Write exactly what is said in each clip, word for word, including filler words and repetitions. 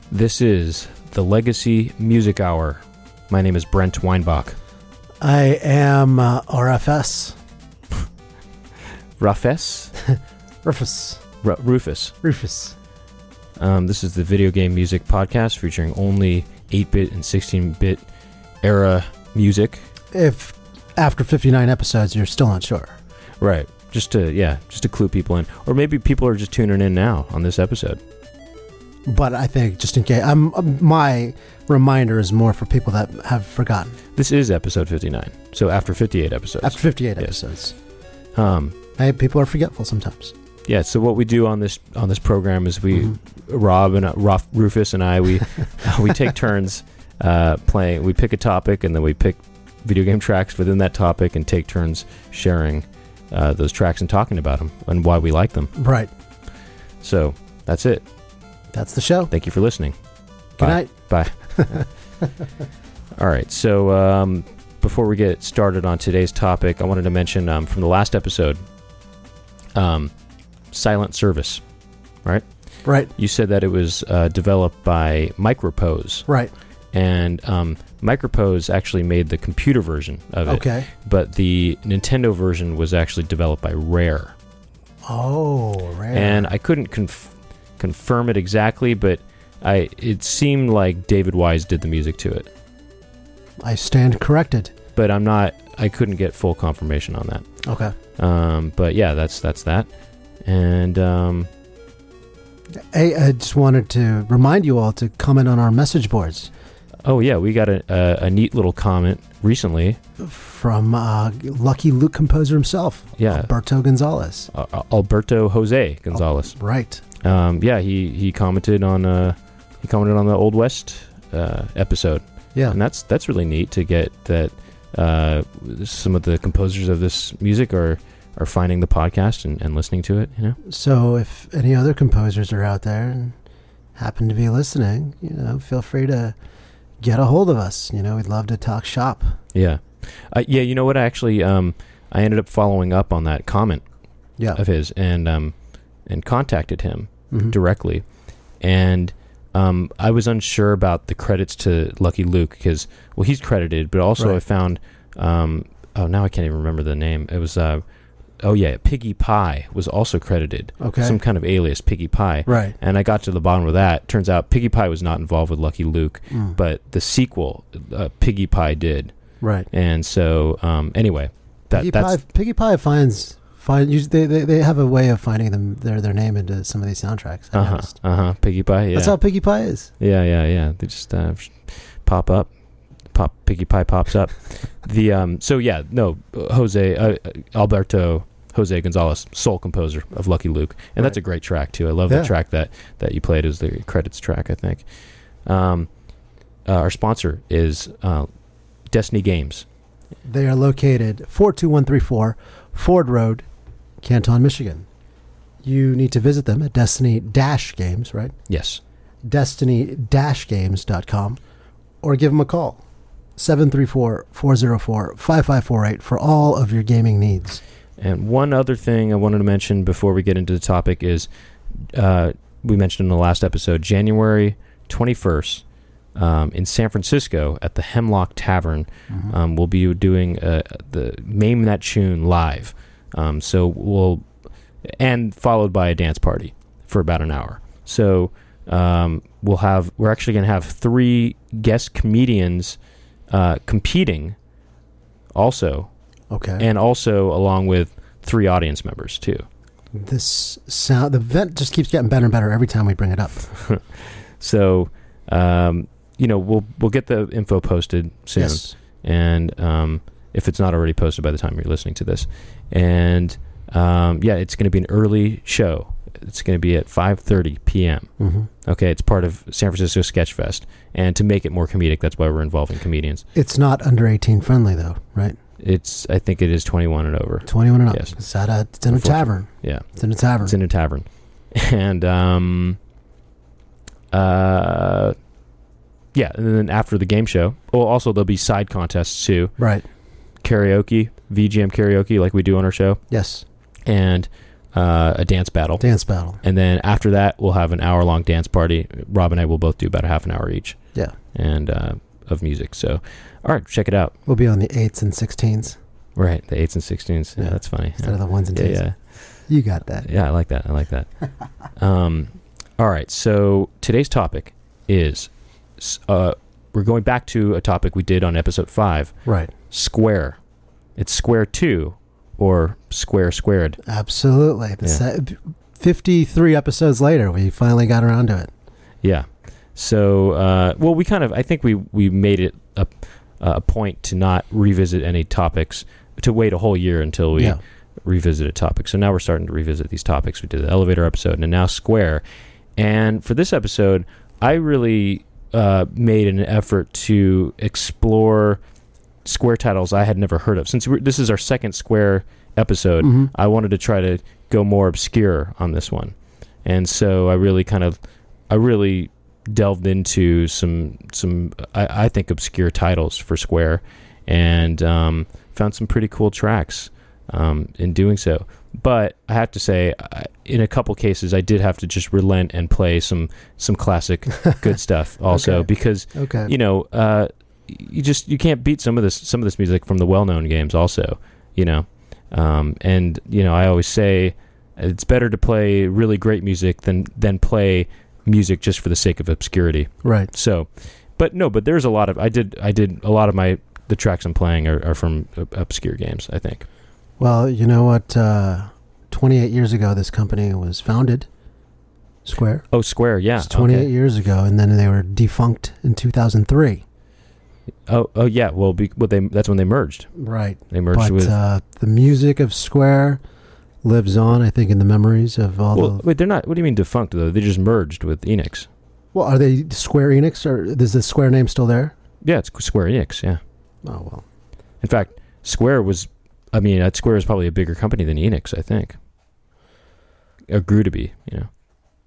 This is the Legacy Music Hour. My name is Brent Weinbach. I am uh, R F S. Rufus? Rufus. R- Rufus. Rufus. Um, this is the video game music podcast featuring only eight-bit and sixteen-bit era music. If after fifty-nine episodes you're still not sure. Right. Just to, yeah, just to clue people in. Or maybe people are just tuning in now on this episode. But I think just in case, I'm, my reminder is more for people that have forgotten. This is episode fifty-nine. So after fifty-eight episodes. After fifty-eight yes. episodes. Um, hey, people are forgetful sometimes. Yeah, so what we do on this on this program is we, mm-hmm. Rob and uh, Ruf, Rufus and I, we we take turns uh, playing. We pick a topic and then we pick video game tracks within that topic and take turns sharing uh, those tracks and talking about them and why we like them. Right. So that's it. That's the show. Thank you for listening. Good Bye. night. Bye. All right, so um, before we get started on today's topic, I wanted to mention um, from the last episode, um, Silent Service, right? Right. You said that it was uh, developed by Micropose. Right. And um, Micropose actually made the computer version of it. Okay. But the Nintendo version was actually developed by Rare. Oh, Rare. And I couldn't conf- confirm it exactly, but I it seemed like David Wise did the music to it. I stand corrected. But I'm not, I couldn't get full confirmation on that. Okay. Um, but yeah, that's that's that. And um, hey, I just wanted to remind you all to comment on our message boards. Oh yeah, we got a, a, a neat little comment recently from uh, Lucky Luke composer himself. Yeah, Alberto Gonzalez. Uh, Alberto Jose Gonzalez. Oh, right. Um, yeah, he, he commented on uh, he commented on the Old West uh, episode. Yeah, and that's that's really neat to get that. Uh, some of the composers of this music are. are finding the podcast and, and listening to it, you know? So if any other composers are out there and happen to be listening, you know, feel free to get a hold of us. You know, we'd love to talk shop. Yeah. Uh, yeah, you know what? I actually, um, I ended up following up on that comment yeah. of his and um, and contacted him mm-hmm. directly. And um, I was unsure about the credits to Lucky Luke because, well, he's credited, but also right. I found, um, oh, now I can't even remember the name. It was... Uh, Oh, yeah, Piggy Pie was also credited. Okay. Some kind of alias, Piggy Pie. Right. And I got to the bottom of that. Turns out Piggy Pie was not involved with Lucky Luke, mm. but the sequel, uh, Piggy Pie, did. Right. And so, um, anyway. that Piggy, that's Pie, Piggy Pie finds... Find, they, they they have a way of finding them their their name into some of these soundtracks. I uh-huh, noticed. uh-huh, Piggy Pie, yeah. That's how Piggy Pie is. Yeah, yeah, yeah. They just uh, pop up. Pop Piggy Pie pops up. the um. So, yeah, no, Jose, uh, Alberto... Jose Gonzalez, sole composer of Lucky Luke. And right. that's a great track, too. I love yeah. the track that, that you played as the credits track, I think. Um, uh, our sponsor is uh, Destiny Games. They are located four two one three four Ford Road, Canton, Michigan. You need to visit them at Destiny Games, right? Yes. Destiny Games dot com or give them a call, seven three four, four zero four, five five four eight for all of your gaming needs. And one other thing I wanted to mention before we get into the topic is uh, we mentioned in the last episode, January twenty-first um, in San Francisco at the Hemlock Tavern, mm-hmm. um, we'll be doing uh, the Maim That Tune live. Um, so we'll, and followed by a dance party for about an hour. So um, we'll have, we're actually going to have three guest comedians uh, competing also. Okay. And also along with three audience members too. This sound, the event just keeps getting better and better every time we bring it up. So, um, you know, we'll we'll get the info posted soon, yes. and um, if it's not already posted by the time you're listening to this, and um, yeah, it's going to be an early show. It's going to be at five thirty p.m. Mm-hmm. Okay, it's part of San Francisco Sketch Fest, and to make it more comedic, that's why we're involving comedians. It's not under eighteen friendly though, right? It's, I think it is twenty-one and over. twenty-one and up. Yes. It's, at a, it's in a tavern. Yeah. It's in a tavern. It's in a tavern. And, um, uh, yeah, and then after the game show, well, also there'll be side contests too. Right. Karaoke, V G M karaoke, like we do on our show. Yes. And uh, a dance battle. Dance battle. And then after that, we'll have an hour-long dance party. Rob and I will both do about a half an hour each. Yeah. And uh, of music. So, all right, check it out. We'll be on the eights and sixteens. Right, the eights and sixteens. Yeah, yeah, that's funny. Instead yeah. of the ones and yeah, twos. Yeah, you got that. Yeah, I like that. I like that. um, all right, so today's topic is uh, we're going back to a topic we did on episode five. Right. Square. It's Square two or Square Squared. Absolutely. The yeah. se- fifty-three episodes later, we finally got around to it. Yeah. So, uh, well, we kind of, I think we, we made it a, a point to not revisit any topics, to wait a whole year until we yeah. revisit a topic. So now we're starting to revisit these topics. We did the elevator episode and now Square. And for this episode, I really uh, made an effort to explore Square titles I had never heard of. Since we're, this is our second Square episode, mm-hmm. I wanted to try to go more obscure on this one. And so I really kind of, I really delved into some, some I, I think, obscure titles for Square and um, found some pretty cool tracks um, in doing so. But I have to say, I, in a couple cases, I did have to just relent and play some some classic good stuff also okay. because, okay. you know, uh, you just you can't beat some of this some of this music from the well-known games also, you know. Um, and, you know, I always say it's better to play really great music than than play music just for the sake of obscurity. Right. So, but no, but there's a lot of I did I did a lot of my the tracks I'm playing are, are from obscure games, I think. Well, you know what? Uh, twenty-eight years ago, this company was founded. Square. Oh, Square, yeah. It's twenty-eight okay. years ago, and then they were defunct in two thousand three. Oh, oh yeah. Well, be, well, they that's when they merged. Right. They merged but, with uh, the music of Square lives on, I think, in the memories of all well, the... Wait, they're not... What do you mean defunct, though? They just merged with Enix. Well, are they Square Enix, or is the Square name still there? Yeah, it's Square Enix, yeah. Oh, well. In fact, Square was... I mean, uh, Square is probably a bigger company than Enix, I think. Or grew to be, you know.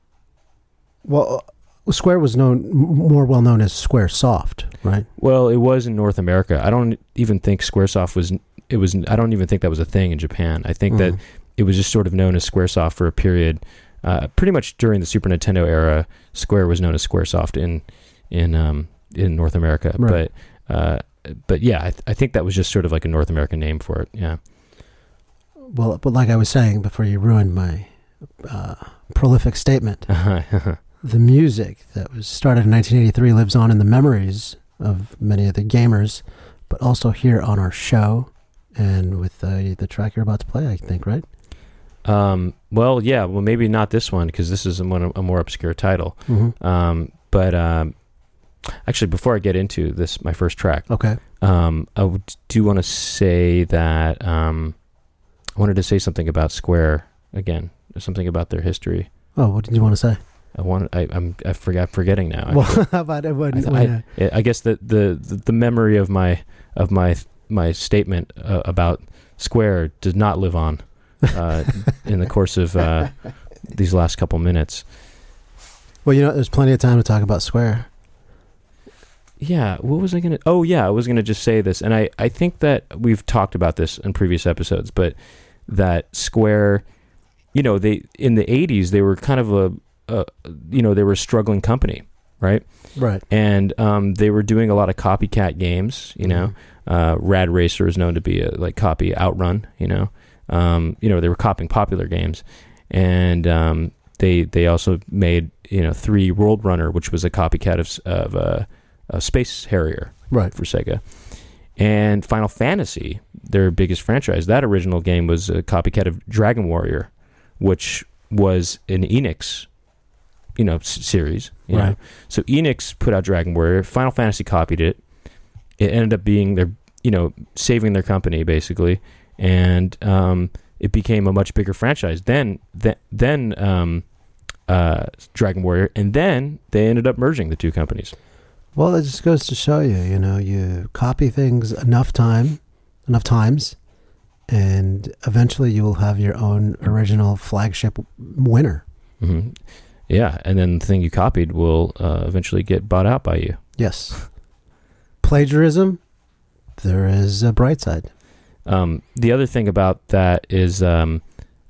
Well, uh, Square was known m- more well known as Squaresoft, right? Well, it was in North America. I don't even think Squaresoft was... It was. I don't even think that was a thing in Japan. I think mm. that it was just sort of known as Squaresoft for a period. Uh, pretty much during the Super Nintendo era, Square was known as Squaresoft in in um, in North America. Right. But uh, but yeah, I, th- I think that was just sort of like a North American name for it. Yeah. Well, but like I was saying before, you ruined my uh, prolific statement. The music that was started in nineteen eighty-three lives on in the memories of many of the gamers, but also here on our show. And with uh, the track you're about to play, I think, right? Um, well, yeah. Well, maybe not this one because this is a, one, a more obscure title. Mm-hmm. Um, but um, actually, before I get into this, my first track, okay. Um, I would, do want to say that um, I wanted to say something about Square again. Something about their history. Oh, what did you want to say? I want. I, I'm. I forgot. Forgetting now. Well, how about it? When, I, when, I, I guess that the, the the memory of my of my. my statement uh, about Square did not live on uh, in the course of uh, these last couple minutes. Well, you know, there's plenty of time to talk about Square. Yeah, what was I going to... Oh, yeah, I was going to just say this, and I, I think that we've talked about this in previous episodes, but that Square, you know, they in the eighties, they were kind of a, a you know, they were a struggling company, right? Right. And um, they were doing a lot of copycat games, you know. Mm-hmm. Uh, Rad Racer is known to be a like copy Outrun, you know. Um, you know, they were copying popular games, and um, they they also made you know three World Runner, which was a copycat of of uh, a Space Harrier, right, for Sega, and Final Fantasy, their biggest franchise. That original game was a copycat of Dragon Warrior, which was an Enix, you know, s- series. You right. know? So Enix put out Dragon Warrior. Final Fantasy copied it. It ended up being their, you know, saving their company basically, and um, it became a much bigger franchise. Then, th- then um, uh, Dragon Warrior, and then they ended up merging the two companies. Well, it just goes to show you, you know, you copy things enough time, enough times, and eventually you will have your own original flagship winner. Mm-hmm. Yeah, and then the thing you copied will uh, eventually get bought out by you. Yes. Plagiarism, there is a bright side. Um, the other thing about that is um,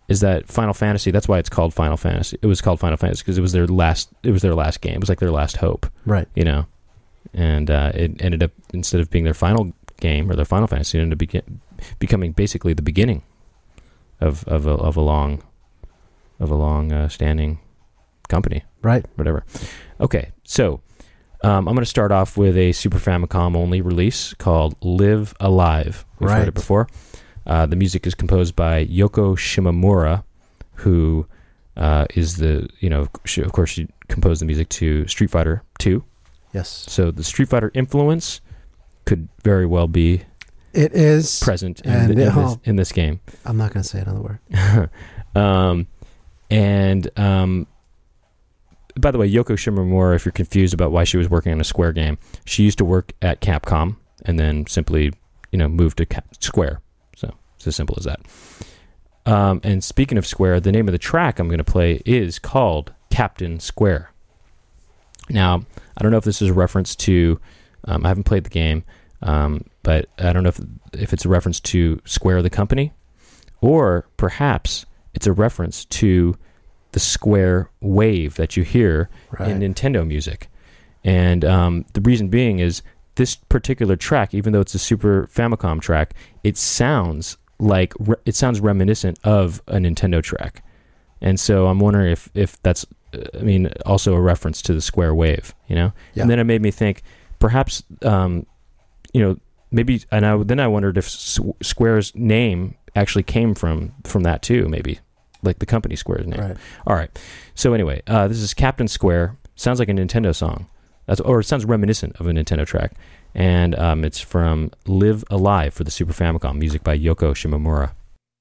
is that Final Fantasy. That's why it's called Final Fantasy. It was called Final Fantasy because it was their last. It was their last game. It was like their last hope. Right. You know, and uh, it ended up, instead of being their final game or their Final Fantasy, it ended up begin, becoming basically the beginning of of a, of a long of a long uh, standing company. Right. Whatever. Okay, so um, I'm going to start off with a Super Famicom only release called Live Alive. We've right. heard it before. Uh, the music is composed by Yoko Shimomura, who uh, is the, you know, she, of course, she composed the music to Street Fighter two. Yes. So the Street Fighter influence could very well be it is present in, and the, in, it, this, in this game. I'm not going to say another word. um, and um, by the way, Yoko Shimomura, if you're confused about why she was working on a Square game, she used to work at Capcom and then simply, you know, moved to Cap- Square. So it's as simple as that. Um, and speaking of Square, the name of the track I'm going to play is called Captain Square. Now, I don't know if this is a reference to, um, I haven't played the game, um, but I don't know if if it's a reference to Square the company, or perhaps it's a reference to the Square wave that you hear right. in Nintendo music. And um, the reason being is this particular track, even though it's a Super Famicom track, it sounds like re- it sounds reminiscent of a Nintendo track. And so I'm wondering if if that's, uh, I mean, also a reference to the Square wave, you know? Yeah. And then it made me think, perhaps, um, you know, maybe, and I, then I wondered if S- Square's name actually came from from that too, maybe, like the company Square's name. Right. All right. So anyway, uh, this is Captain Square. Sounds like a Nintendo song. That's, or it sounds reminiscent of a Nintendo track. And um, it's from Live Alive for the Super Famicom, music by Yoko Shimomura.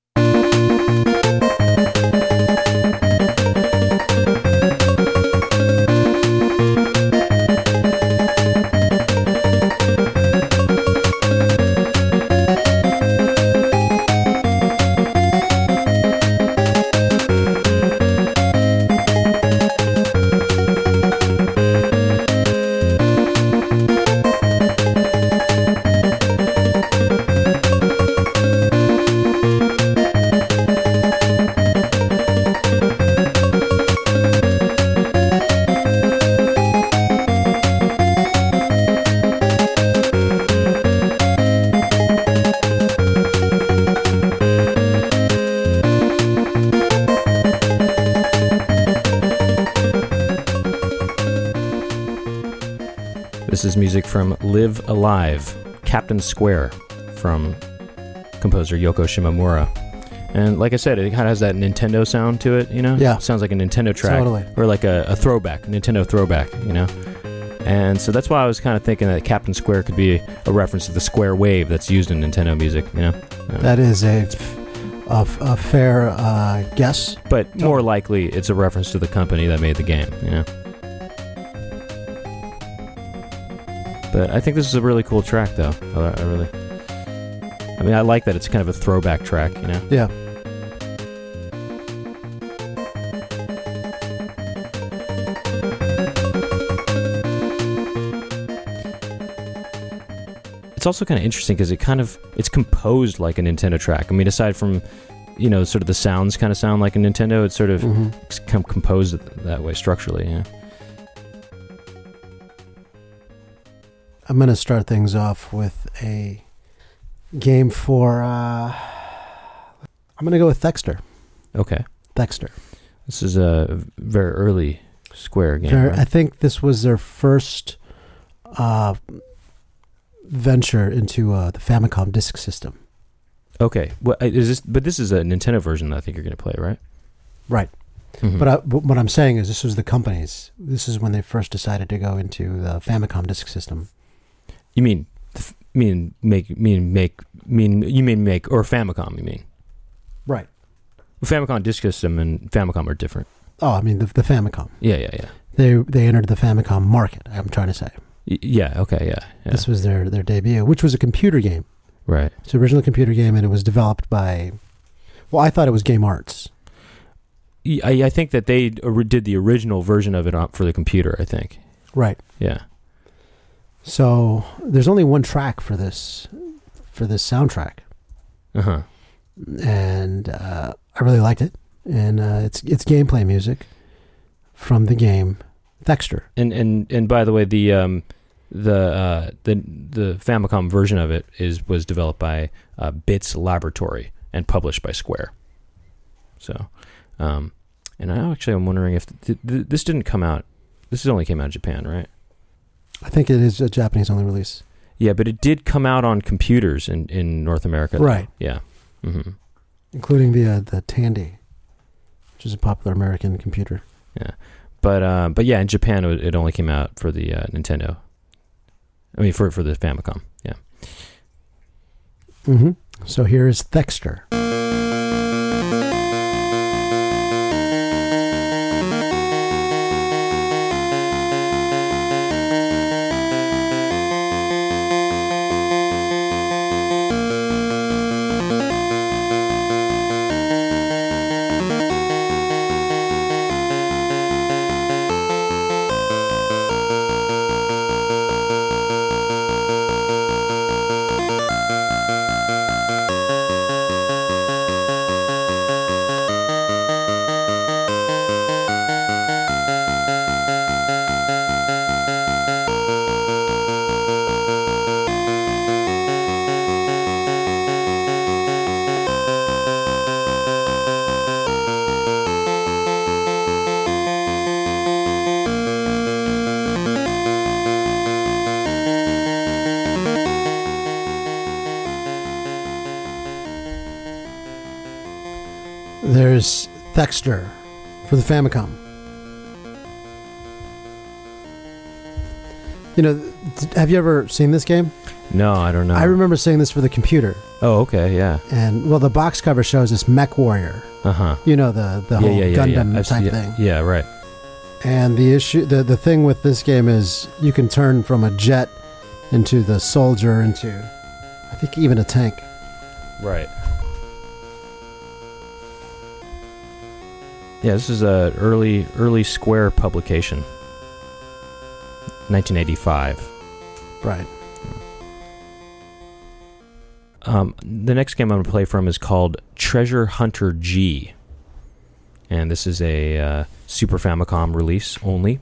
This is music from Live Alive, Captain Square, from composer Yoko Shimomura. And like I said, it kind of has that Nintendo sound to it, you know? Yeah. It sounds like a Nintendo track. Totally. Or like a, a throwback, Nintendo throwback, you know? And so that's why I was kind of thinking that Captain Square could be a reference to the Square wave that's used in Nintendo music, you know? Uh, That is a, a, a fair uh, guess. but more likely, it's a reference to the company that made the game, you know? But I think this is a really cool track, though. I, I really... I mean, I like that it's kind of a throwback track, you know? Yeah. It's also kind of interesting because it kind of... It's composed like a Nintendo track. I mean, aside from, you know, sort of the sounds kind of sound like a Nintendo, it's sort of Mm-hmm. it's kind of composed that way structurally, yeah. I'm going to start things off with a game for, uh, I'm going to go with Thexter. Okay. Thexter. This is a very early Square game, Very- right? I think this was their first uh, venture into uh, the Famicom Disk System. Okay. Well, is this? But this is a Nintendo version that I think you're going to play, right? Right. Mhm. But, I, but what I'm saying is this was the company's. This is when they first decided to go into the Famicom Disk System. You mean, f- mean make, mean make, mean you mean make, or Famicom? You mean? Right. Famicom Disk System and Famicom are different. Oh, I mean the, the Famicom. Yeah, yeah, yeah. They they entered the Famicom market. I'm trying to say Y- yeah. Okay. Yeah. Yeah. this was their their debut, which was a computer game. Right. It's an original computer game, and it was developed by. Well, I thought it was Game Arts. Y- I, I think that they or- did the original version of it on, for the computer. I think. Right. Yeah. So there's only one track for this for this soundtrack. Uh huh. And uh, I really liked it, and uh, it's it's gameplay music from the game Thexter. And and and by the way, the um the uh the the Famicom version of it is was developed by uh, Bits Laboratory and published by Square. So, um, and I actually I'm wondering if th- th- this didn't come out. This only came out in Japan, right? I think it is a Japanese only release. Yeah, but it did come out on computers in, in North America. Though. Right. Yeah. Mm-hmm. Including the uh, the Tandy, which is a popular American computer. Yeah, but uh, but yeah, in Japan it, it only came out for the uh, Nintendo. I mean, for for the Famicom. Yeah. Mm-hmm. So here is Thexter. There's Thexter for the Famicom. You know, have you ever seen this game? No, I don't know. I remember seeing this for the computer. Oh, okay, yeah. And, well, the box cover shows this Mech Warrior. Uh-huh. You know, the, the yeah, whole yeah, yeah, Gundam yeah. type yeah, thing. Yeah, right. And the issue, the, the thing with this game is you can turn from a jet into the soldier into, I think, even a tank. Right. Yeah, this is a early early Square publication. nineteen eighty-five. Right. Um, the next game I'm going to play from is called Treasure Hunter G. And this is a uh, Super Famicom release only.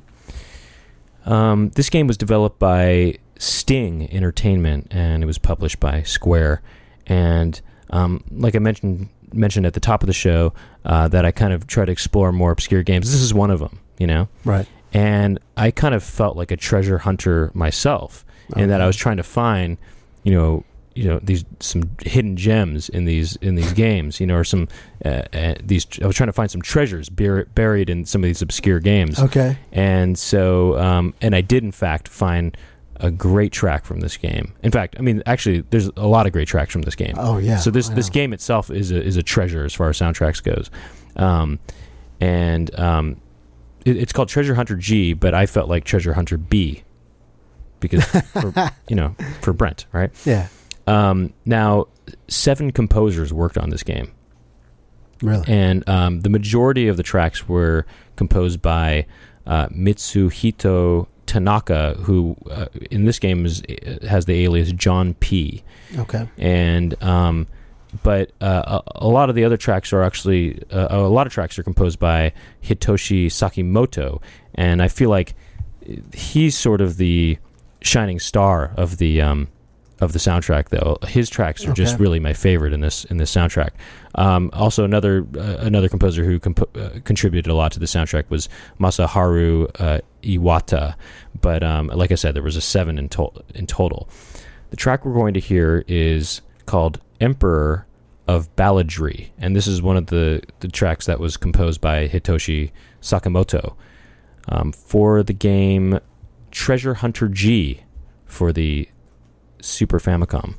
Um, this game was developed by Sting Entertainment, and it was published by Square. And um, like I mentioned mentioned at the top of the show, uh, that I kind of try to explore more obscure games. This is one of them, you know? Right. And I kind of felt like a treasure hunter myself, in Okay. that I was trying to find, you know, you know, these some hidden gems in these in these games, you know, or some uh, uh, these. I was trying to find some treasures bur- buried in some of these obscure games. Okay. And so, um, and I did in fact find a great track from this game. In fact, I mean, actually, there's a lot of great tracks from this game. Oh yeah. So this I this know. game itself is a is a treasure as far as soundtracks goes, um, and um, it, it's called Treasure Hunter G, but I felt like Treasure Hunter B, because for, you know, for Brent, right? Yeah. Um, now, seven composers worked on this game, Really. and um, the majority of the tracks were composed by uh, Mitsuhito Tanaka, who uh, in this game is has the alias John P. Okay. And um, but uh, a, a lot of the other tracks are actually uh, a lot of tracks are composed by Hitoshi Sakimoto, and I feel like he's sort of the shining star of the um, of the soundtrack. Though his tracks are just Okay. really my favorite in this in this soundtrack. Um, also, another uh, another composer who comp- uh, contributed a lot to the soundtrack was Masaharu uh, Iwata. But um, like I said, there was a seven in, to- in total. The track we're going to hear is called Emperor of Balladry, and this is one of the, the tracks that was composed by Hitoshi Sakamoto um, for the game Treasure Hunter G for the Super Famicom.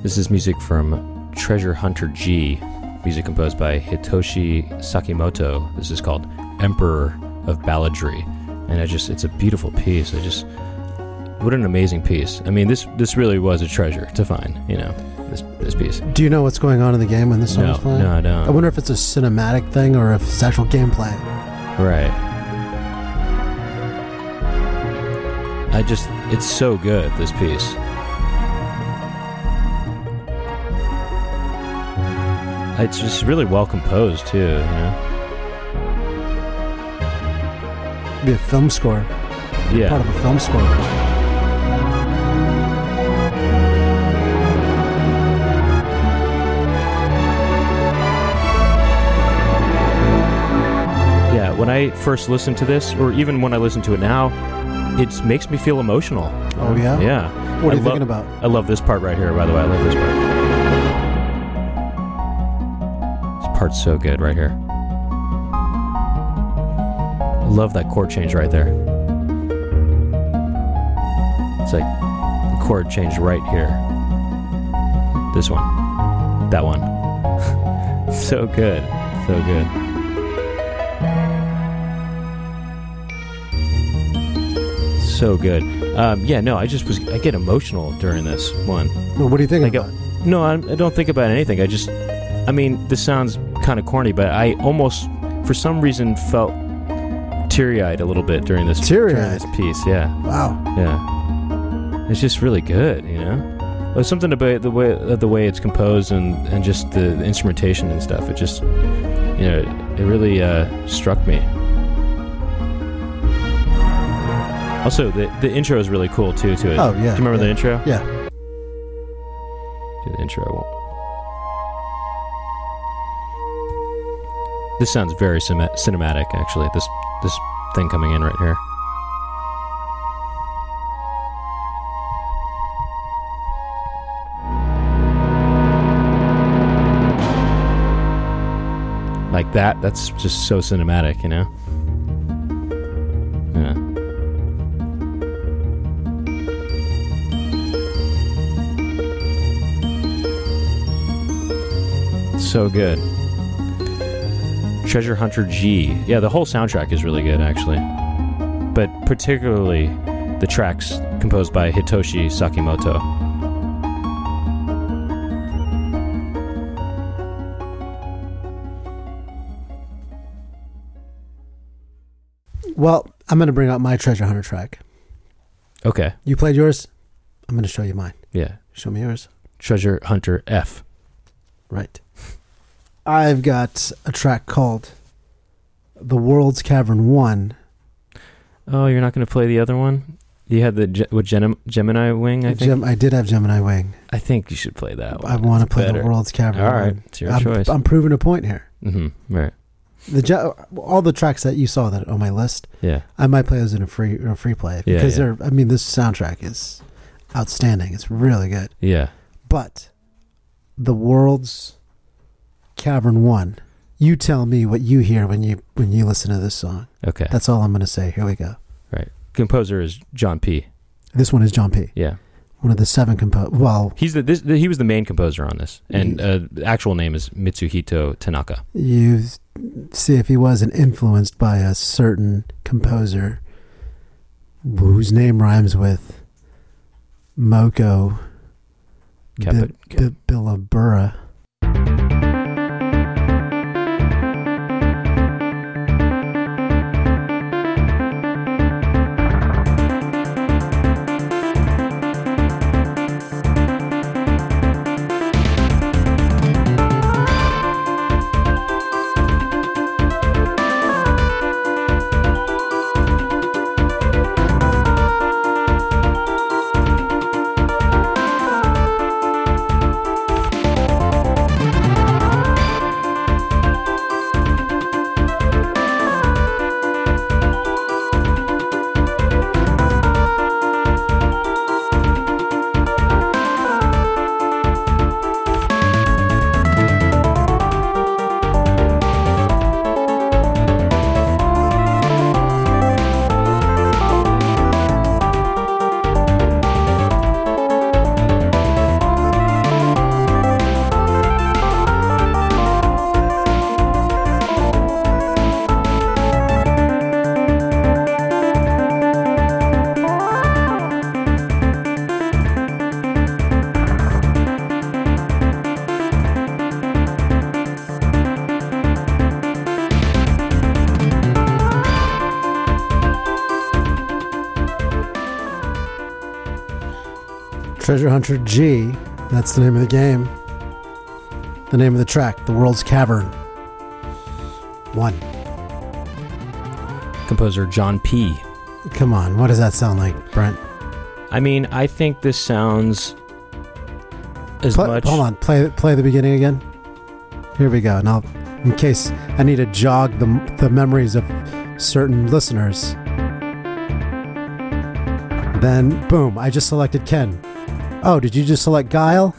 This is music from Treasure Hunter G, music composed by Hitoshi Sakimoto. This is called Emperor of Balladry. And I just, it's a beautiful piece. I just, what an amazing piece. I mean, this this really was a treasure to find, you know, this this piece. Do you know what's going on in the game when this song No, is playing? no, I don't. I wonder if it's a cinematic thing or if it's actual gameplay. Right. I just, it's so good, this piece. It's just really well composed, too, you know? It'd be a film score. Yeah. Part of a film score. Yeah, when I first listened to this, or even when I listen to it now, it makes me feel emotional. Oh, yeah? Yeah. What are I you lo- thinking about? I love this part right here, by the way. I love this part. This part's so good right here. I love that chord change right there. It's like the chord change right here. This one. That one. So good. So good. So good. Um, yeah, no, I just was, I get emotional during this one. Well, what do you think Like, about? uh, no, I, I don't think about anything. I just, I mean, this sounds kind of corny, but I almost, for some reason, felt teary-eyed a little bit during this, during Teary-eyed? this piece. Yeah, Wow. yeah. It's just really good, you know? There's something about the way uh, the way it's composed and, and just the instrumentation and stuff. It just, you know, it really uh, struck me. Also, the the intro is really cool too. To it. Oh, yeah. Do you remember yeah. the intro? Yeah. Do the intro. I won't. This sounds very cin- cinematic, actually. This this thing coming in right here. Like that. That's just so cinematic, you know. Yeah. So good. Treasure Hunter G. Yeah, the whole soundtrack is really good, actually. But particularly the tracks composed by Hitoshi Sakimoto. Well, I'm going to bring out my Treasure Hunter track. Okay. You played yours? I'm going to show you mine. Yeah. Show me yours. Treasure Hunter F. Right. I've got a track called The World's Cavern one. Oh, you're not going to play the other one? You had the Ge- with Gem- Gemini Wing, I think? Gem- I did have Gemini Wing. I think you should play that one. I want to It's play better. The World's Cavern All one. right. It's your I'm, choice. I'm proving a point here. Mm-hmm. Right. The ge- all the tracks that you saw that on my list, Yeah. I might play those in a free in a free play Yeah, because yeah. they're. I mean, this soundtrack is outstanding. It's really good. Yeah. But The World's Cavern one. You tell me what you hear when you when you listen to this song. Okay. That's all I'm going to say. Here we go. Right. Composer is John P. This one is John P. Yeah. One of the seven compo. Well, He's the, this, the he was the main composer on this, and uh, the actual name is Mitsuhito Tanaka. you see if he wasn't influenced by a certain composer whose name rhymes with Moko Cap- Bi- Billabura. Treasure Hunter G, that's the name of the game. The name of the track, The World's Cavern. One. Composer John P. Come on, what does that sound like, Brent? I mean, I think this sounds as play, much... Hold on, play play the beginning again. Here we go. Now, in case I need to jog the, the memories of certain listeners. Then, boom, I just selected Ken. Oh, did you just select Guile?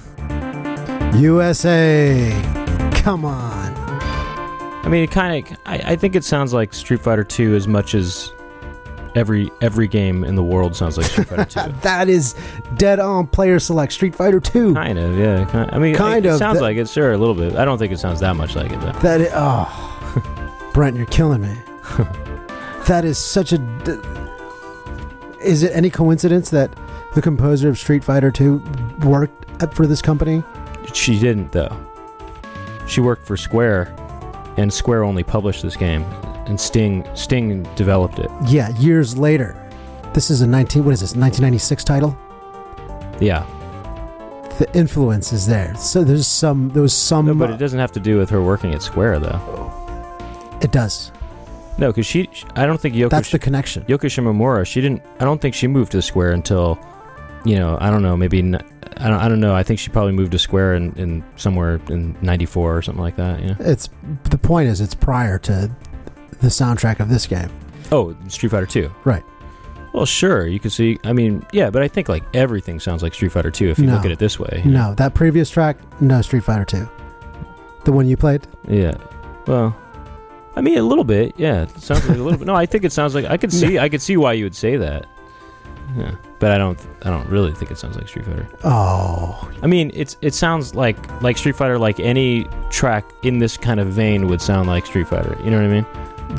U S A. Come on. I mean, it kind of... I, I think it sounds like Street Fighter two as much as every every game in the world sounds like Street Fighter two. That is dead on. Player select Street Fighter two. Kind of, yeah. Kind of, I mean, kind it, it of. sounds That, like it, sure, a little bit. I don't think it sounds that much like it, though. That is, oh, Brent, you're killing me. That is such a... Is it any coincidence that the composer of Street Fighter two worked at, for this company? She didn't, though. She worked for Square, and Square only published this game, and Sting Sting developed it. Yeah, years later. This is a nineteen. What is this? nineteen ninety-six title. Yeah. The influence is there. So there's some. There was some. No, but it doesn't have to do with her working at Square, though. It does. No, because she. I don't think Yoko. That's the connection. Yoko Shimomura. She didn't. I don't think she moved to Square until, you know, I don't know. Maybe. N- I don't. I don't know. I think she probably moved to Square in, in somewhere in ninety-four or something like that. Yeah. It's the point is it's prior to the soundtrack of this game. Oh, Street Fighter two. Right. Well, sure. You can see. I mean, yeah, but I think like everything sounds like Street Fighter two if you no. look at it this way. No, that previous track, no Street Fighter two. The one you played. Yeah. Well, I mean, a little bit. Yeah, it sounds like a little bit. No, I think it sounds like I could see. I could see why you would say that. Yeah, but I don't. I don't really think it sounds like Street Fighter. Oh, I mean, it's it sounds like like Street Fighter. Like any track in this kind of vein would sound like Street Fighter. You know what I mean?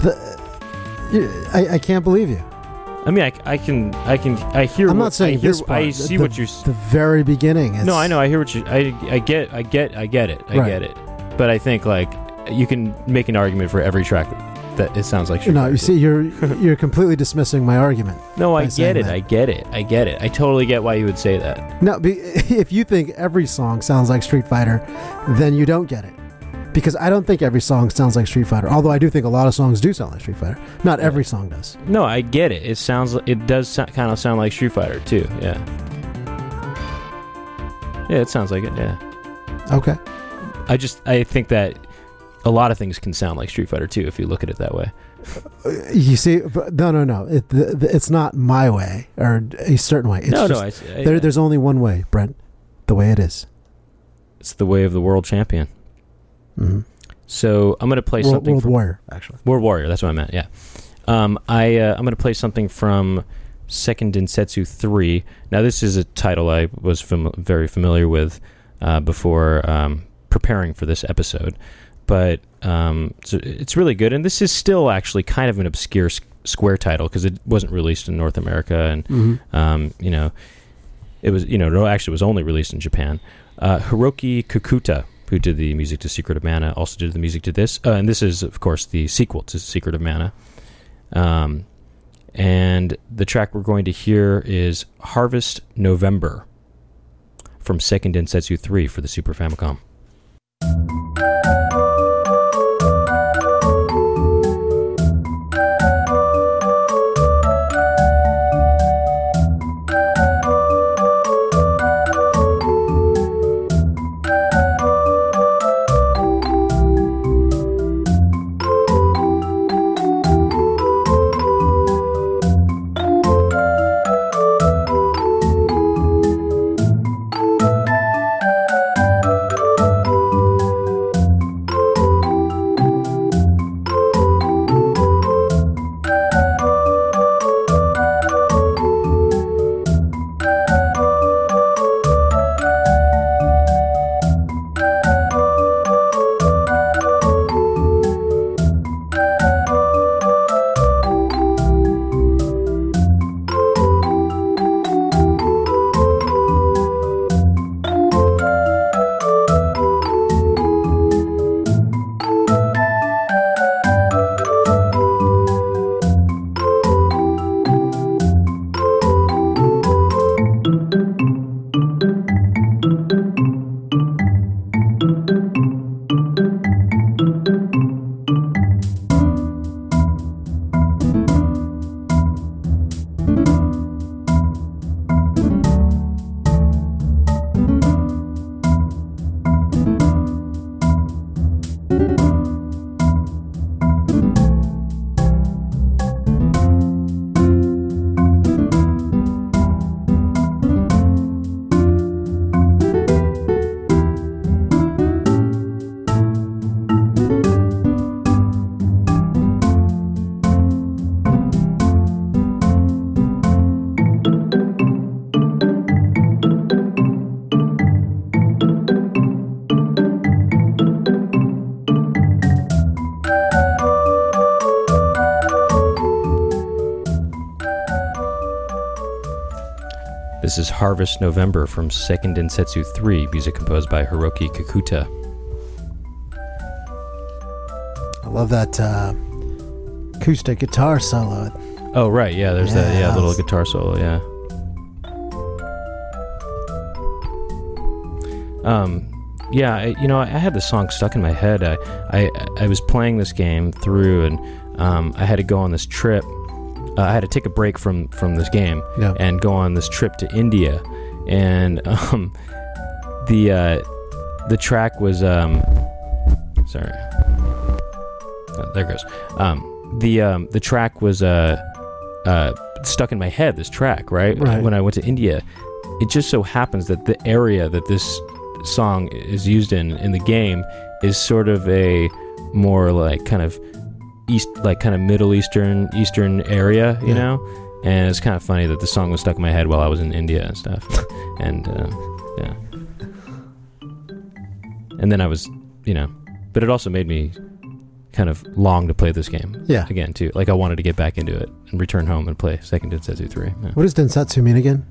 The, I I can't believe you. I mean, I, I can I can I hear. I'm what, not saying I hear, this part. I see the, what you're. The very beginning. Is, No, I know. I hear what you. I I get. I get. I get it. I Right. get it. But I think like you can make an argument for every track that it sounds like Street No, Fighter you two. see, you're you're completely dismissing my argument. No, I by get saying it. that. I get it. I get it. I totally get why you would say that. No, be, if you think every song sounds like Street Fighter, then you don't get it. Because I don't think every song sounds like Street Fighter. Although I do think a lot of songs do sound like Street Fighter. Not Yeah. every song does. No, I get it. It sounds. It does so, kind of sound like Street Fighter too. Yeah. Yeah, it sounds like it. Yeah. Okay. I just I think that a lot of things can sound like Street Fighter two if you look at it that way. You see, but no, no, no. It, the, the, it's not my way or a certain way. It's no, just, no. I, I, there, there's only one way, Brent. The way it is. It's the way of the world champion. Mm-hmm. So I'm going to play World, something. World from, Warrior, actually. World Warrior. That's what I meant. Yeah. Um, I uh, I'm going to play something from Second Densetsu three. Now this is a title I was fam- very familiar with uh, before um, preparing for this episode, but um, so it's really good. And this is still actually kind of an obscure s- Square title because it wasn't released in North America, and Mm-hmm. um, you know, it was you know no, actually it was only released in Japan. Uh, Hiroki Kikuta, who did the music to Secret of Mana, also did the music to this. Uh, and this is, of course, the sequel to Secret of Mana. Um, and the track we're going to hear is Harvest November from Second Densetsu three for the Super Famicom. This is Harvest November from Seiken Densetsu three, music composed by Hiroki Kikuta. I love that uh, acoustic guitar solo. Oh, right, yeah, there's yeah, that yeah, little guitar solo, yeah. Um, yeah, I, you know, I had the song stuck in my head. I, I, I was playing this game through, and um, I had to go on this trip. Uh, I had to take a break from, from this game yeah. and go on this trip to India, and um, the uh, the track was um, sorry, oh, there it goes. Um, the um, the track was uh, uh, stuck in my head. This track, right? right? When I went to India, it just so happens that the area that this song is used in in the game is sort of a more like kind of east, like kind of Middle Eastern Eastern area, you yeah. know. And it's kind of funny that the song was stuck in my head while I was in India and stuff. and uh, yeah, and then I was, you know, but it also made me kind of long to play this game. Yeah. Again, too. Like I wanted to get back into it and return home and play Seiken Densetsu three. Yeah. What does Densetsu mean again?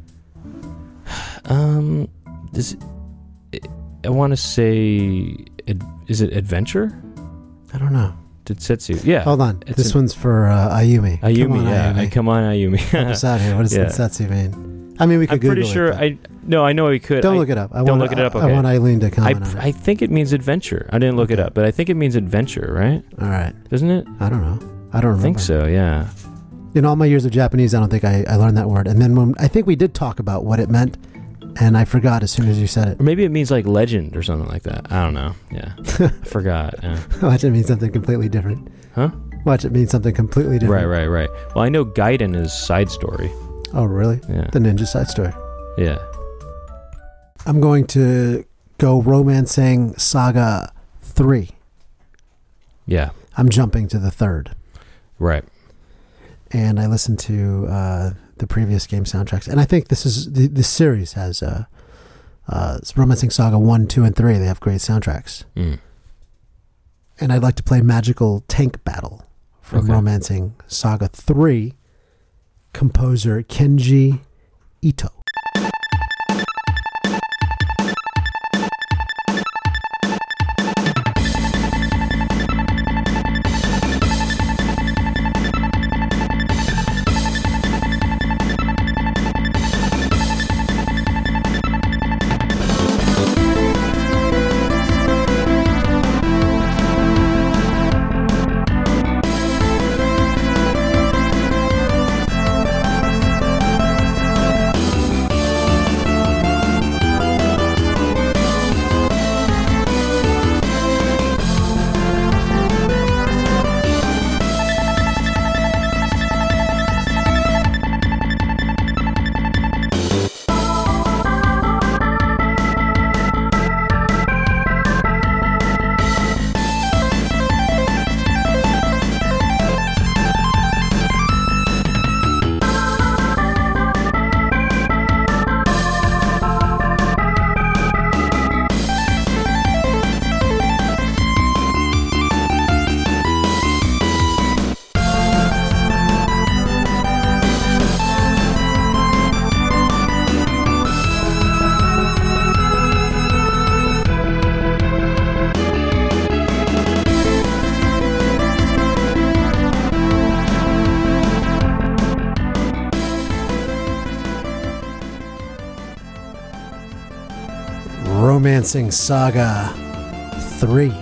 Um, this. I want to say, ad, is it adventure? I don't know. Densetsu, yeah. Hold on, it's this an, one's for uh, Ayumi. Ayumi, come on, yeah. Ayumi. I, come on, Ayumi. Help us out here. What does yeah. Densetsu mean? I mean, we could I'm Google pretty sure. it, I no, I know we could. Don't I, look it up. I don't want, look it up. Okay. I want Eileen to comment I, on it. I think it means adventure. I didn't look okay. it up, but I think it means adventure, right? All right. Doesn't it? I don't know. I don't remember. I think so. Yeah. In all my years of Japanese, I don't think I, I learned that word. And then when I think we did talk about what it meant. And I forgot as soon as you said it. Or maybe it means like legend or something like that. I don't know. Yeah. I forgot. Yeah. Watch it mean something completely different. Huh? Watch it mean something completely different. Right, right, right. Well, I know Gaiden is side story. Oh, really? Yeah. The ninja side story. Yeah. I'm going to go Romancing Saga three. Yeah. I'm jumping to the third. Right. And I listened to... Uh, the previous game soundtracks, and I think this is the this series has uh, uh, Romancing Saga one, two, and three. They have great soundtracks, mm. and I'd like to play Magical Tank Battle from okay. Romancing Saga three. Composer Kenji Ito. Romancing Saga three.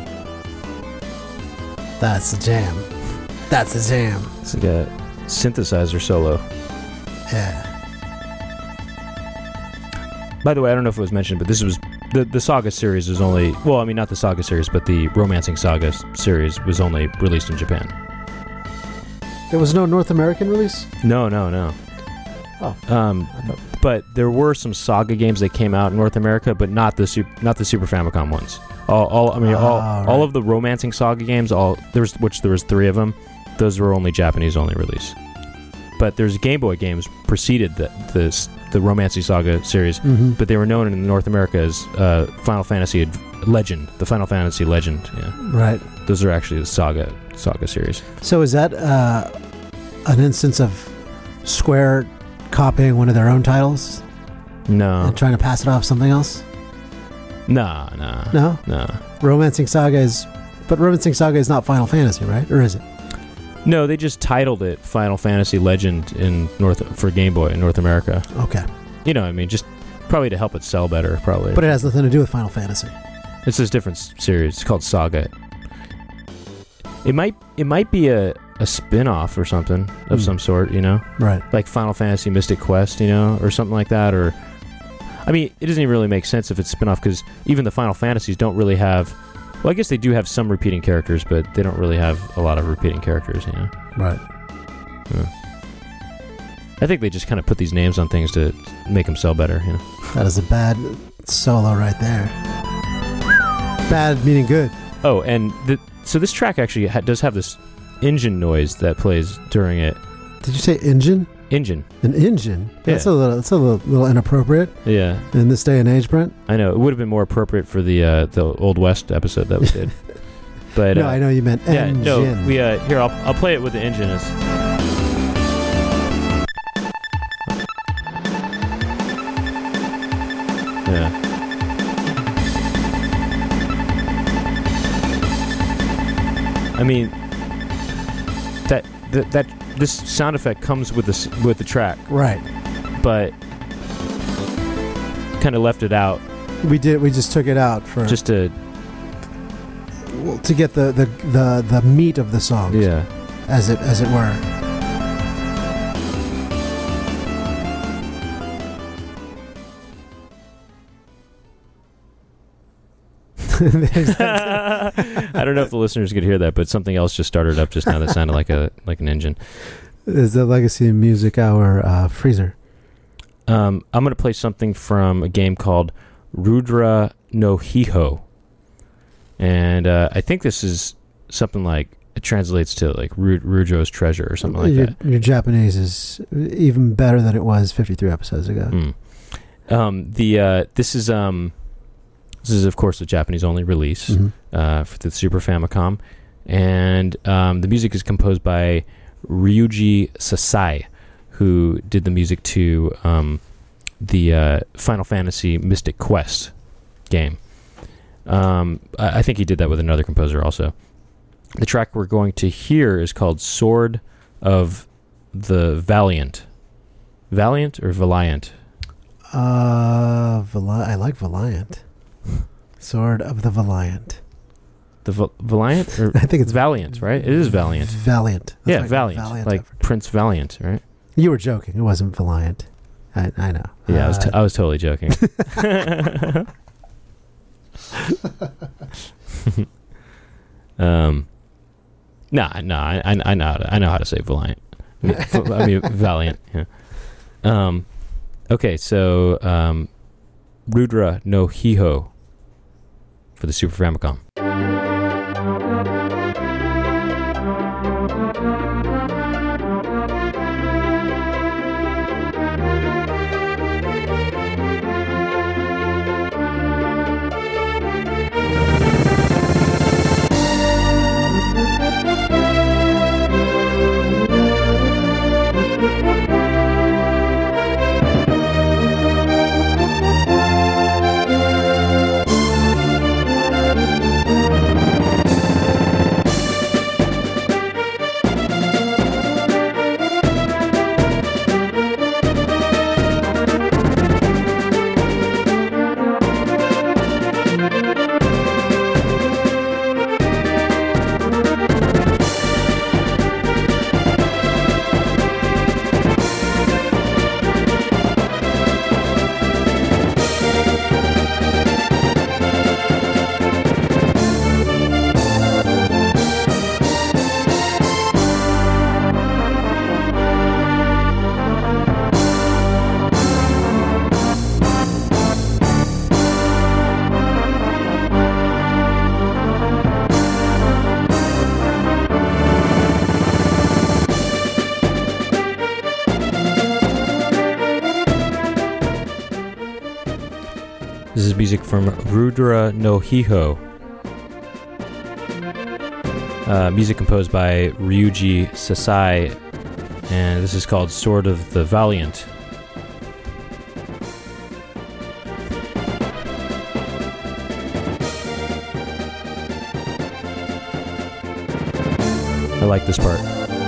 That's the jam. That's the jam. It's like a synthesizer solo. Yeah. By the way, I don't know if it was mentioned, but this was the the Saga series was only well, I mean not the Saga series, but the Romancing Saga series was only released in Japan. There was no North American release? No, no, no. Oh. Um, but there were some Saga games that came out in North America, but not the super, not the Super Famicom ones. All, all I mean, oh, all, right. all of the Romancing Saga games, all there was, which there was three of them. Those were only Japanese only release. But there's Game Boy games preceded the the, the Romancing Saga series, mm-hmm. but they were known in North America as uh, Final Fantasy Legend, the Final Fantasy Legend. Yeah, right. Those are actually the Saga Saga series. So is that uh, an instance of Square copying one of their own titles? No. And trying to pass it off something else? Nah, nah. No? No. Romancing Saga is... But Romancing Saga is not Final Fantasy, right? Or is it? No, they just titled it Final Fantasy Legend in North for Game Boy in North America. Okay. You know, I mean, just probably to help it sell better, probably. But it has nothing to do with Final Fantasy. It's this different s- series. It's called Saga. It might it might be a, a spin-off or something of Mm. some sort, you know? Right. Like Final Fantasy Mystic Quest, you know, or something like that. Or, I mean, it doesn't even really make sense if it's spin-off, because even the Final Fantasies don't really have... Well, I guess they do have some repeating characters, but they don't really have a lot of repeating characters, you know? Right. Yeah. I think they just kind of put these names on things to make them sell better, you know? That is a bad solo right there. Bad meaning good. Oh, and the, so this track actually ha- does have this engine noise that plays during it. Did you say engine? Engine. An engine? That's Yeah. a little. That's a little, little inappropriate Yeah, in this day and age, Brent. I know. It would have been more appropriate for the uh, the Old West episode that we did. But no, uh, I know you meant yeah, engine. no. We uh, here. I'll I'll play it with the engine. It's, yeah. I mean, that that that this sound effect comes with this with the track, Right. but kind of left it out We did. We just took it out for just to well, to get the, the the the meat of the song. yeah. As it as it were. I don't know if the listeners could hear that, but something else just started up just now that sounded like a like an engine. Is the Legacy Music Hour uh, freezer? Um, I'm going to play something from a game called Rudra no Hiho, and uh, I think this is something like it translates to like Ru- Rujo's treasure or something like your, that. Your Japanese is even better than it was fifty-three episodes ago. Mm. Um, the uh, this is um, this is of course a Japanese only release. Mhm. Uh, for the Super Famicom, and um, the music is composed by Ryuji Sasai, who did the music to um, the uh, Final Fantasy Mystic Quest game. Um, I, I think he did that with another composer also. The track we're going to hear is called Sword of the Valiant. Valiant or Valiant? Uh, Vali- I like Valiant. Sword of the Valiant. The Val- Valiant? Or I think it's Valiant, right? It is Valiant. Valiant. That's Yeah, like Valiant. Valiant like effort. Prince Valiant, right? You were joking. It wasn't Valiant. I, I know. Yeah, I was, t- Uh, I was totally joking. um, nah, nah, I, I, I know, how to, I know how to say Valiant. I mean, v- I mean Valiant. Yeah. Um, okay, so um, Rudra no Hiho for the Super Famicom. This is music from Rudra no Hiho. Uh, music composed by Ryuji Sasai, and this is called Sword of the Valiant. like this part.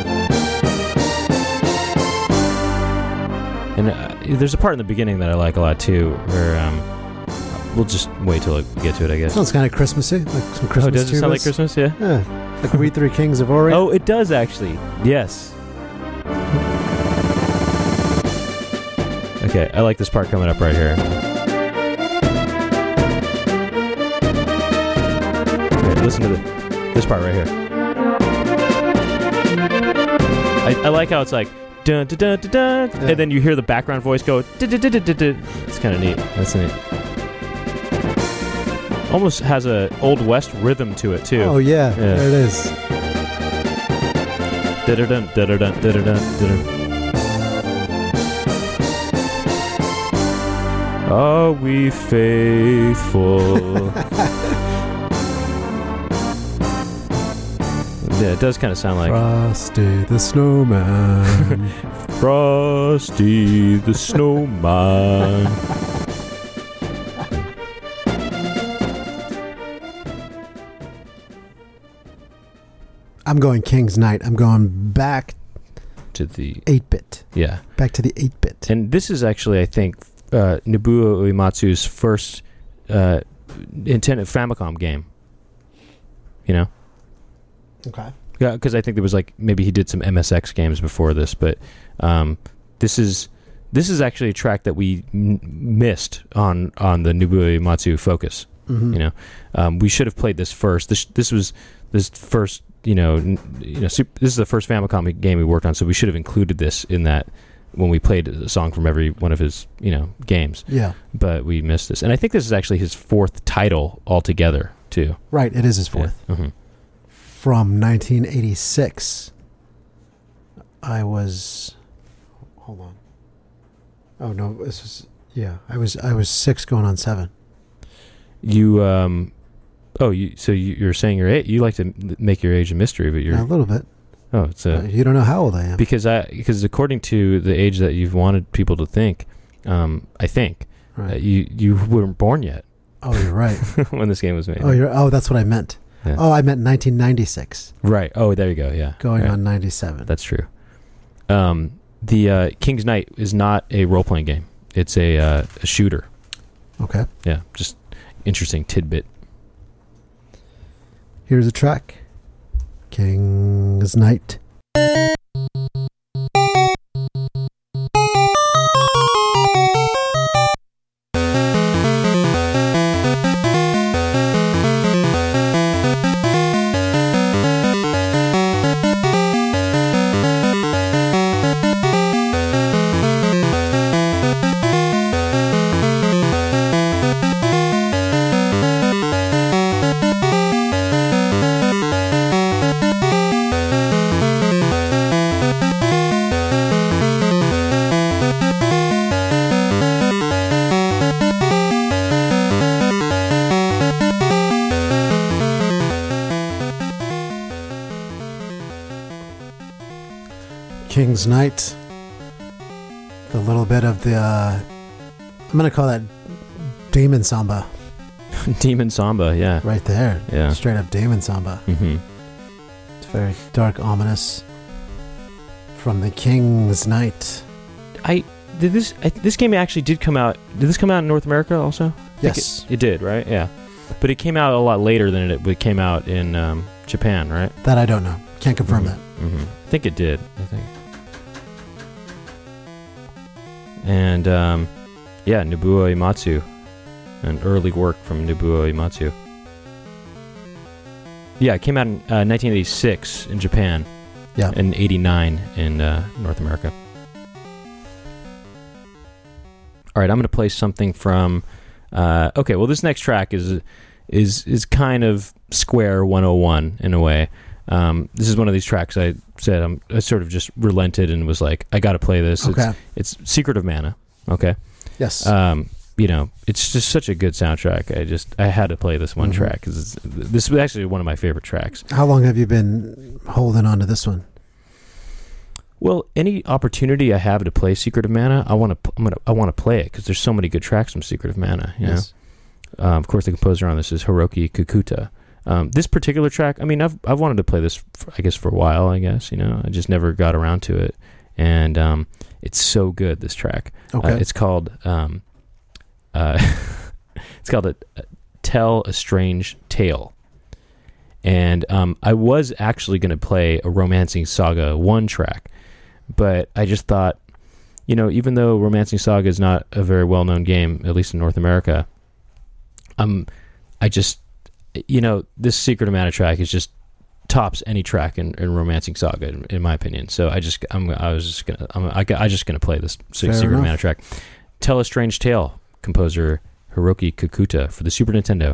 And uh, there's a part in the beginning that I like a lot too, where um, we'll just wait till we get to it, I guess. Sounds kind of Christmassy, like some Christmas Oh, does it tubas. sound like Christmas? Yeah. Yeah, like We Three Kings of Orient. Oh, it does actually. Yes. Okay, I like this part coming up right here. Okay, listen to the, this part right here. I, I like how it's like dun dun dun dun, dun Yeah. and then you hear the background voice go. Dun, dun, dun, dun, dun, dun. It's kind of neat. That's neat. Almost has a Old West rhythm to it too. Oh yeah, Yeah. there it is. Dun, dun, dun, dun, dun, dun, dun, dun. Are we faithful? Yeah, it does kind of sound like Frosty the Snowman. Frosty the Snowman. I'm going King's Knight. I'm going back To the eight-bit. yeah, Back to the eight-bit. and this is actually, I think, uh, Nobuo Uematsu's first uh, Nintendo Famicom game. You know. Okay. Yeah, because I think there was like maybe he did some M S X games before this, but um, this is this is actually a track that we m- missed on on the Nobuo Uematsu Focus. Mm-hmm. You know, um, we should have played this first. This this was this first. You know, n- you know, super, this is the first Famicom game we worked on, so we should have included this in that when we played a song from every one of his you know games. Yeah. But we missed this, and I think this is actually his fourth title altogether too. Right. It is his fourth. Yeah. Mm-hmm. From nineteen eighty-six. I was. Hold on. Oh no! This was yeah. I was I was six, going on seven. You um. Oh, you so you, you're saying your age? You like to m- make your age a mystery, but you're A little bit. oh, it's Uh, a you don't know how old I am. because I because according to the age that you've wanted people to think, um, I think uh, Right. you you weren't born yet Oh, you're right. when this game was made. Oh, you're. Oh, that's what I meant. Yeah. Oh, I meant nineteen ninety-six, Right. Oh, there you go. Yeah. going Right. on ninety-seven. That's true. Um, the uh, King's Knight is not a role playing game. It's a uh, a shooter. Okay. Yeah. Just interesting tidbit. Here's a track. King's Knight. King's Knight. The little bit of the, uh, I'm going to call that Demon Samba Demon Samba. Yeah. right there. Yeah. Straight up Demon Samba. Mm-hmm. It's very dark, ominous. From the King's Knight. I did this. I, this game actually did come out. Did this come out in North America also? I think Yes. it, it did. Right. Yeah. But it came out a lot later than it, it came out in um, Japan. Right. That I don't know. Can't confirm that. Mm-hmm. I think it did. I think. And um, yeah, Nobuo Uematsu, an early work from Nobuo Uematsu. Yeah, it came out in uh, nineteen eighty-six in Japan. Yeah. And eighty-nine in uh, North America. All right, I'm going to play something from. Uh, okay, well, this next track is is is kind of Square one oh one in a way. Um, this is one of these tracks I said I'm, I sort of just relented and was like, I got to play this. Okay. It's, it's Secret of Mana. Okay. Yes. Um, you know, it's just such a good soundtrack. I just I had to play this one Mhm. track because this was actually one of my favorite tracks. How long have you been holding on to this one? Well, any opportunity I have to play Secret of Mana, I want to. I'm gonna. I want to play it because there's so many good tracks from Secret of Mana. You Yes. know? Um, of course, the composer on this is Hiroki Kikuta. Um, this particular track, I mean, I've I've wanted to play this, for, I guess, for a while. I guess you know, I just never got around to it, and um, it's so good. This track, Okay. uh, it's called um, uh, it's called a, a "Tell a Strange Tale," and um, I was actually going to play a Romancing Saga one track, but I just thought, you know, even though Romancing Saga is not a very well known game, at least in North America, um, I just you know, this Secret of Mana track is just tops any track in, in Romancing Saga, in, in my opinion. So I just, I'm, I was just gonna, I'm, I, I just gonna play this Fair Secret enough. of Mana track. Tell a Strange Tale, composer Hiroki Kikuta for the Super Nintendo.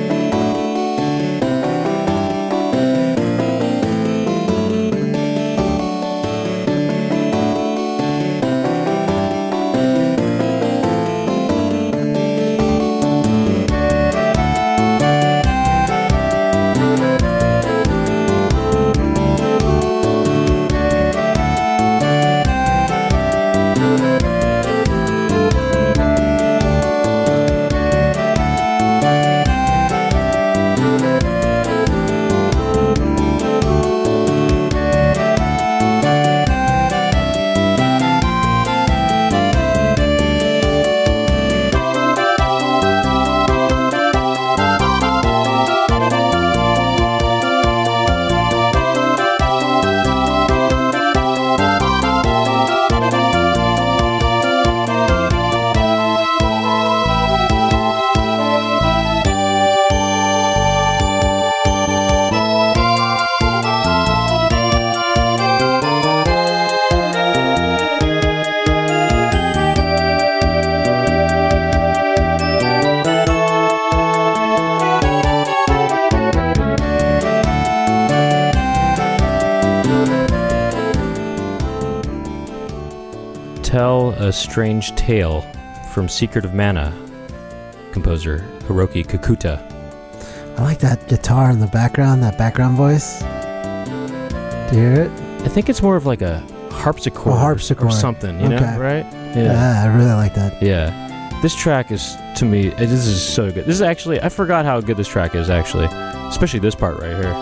Tell a Strange Tale from Secret of Mana, composer Hiroki Kikuta. I like that guitar in the background, that background voice. Do you hear it? I think it's more of like a harpsichord, A harpsichord. or something, you Okay. know, right? Yeah. I really like that. Yeah. This track is, to me, it- this is so good. This is actually, I forgot how good this track is, actually. Especially this part right here.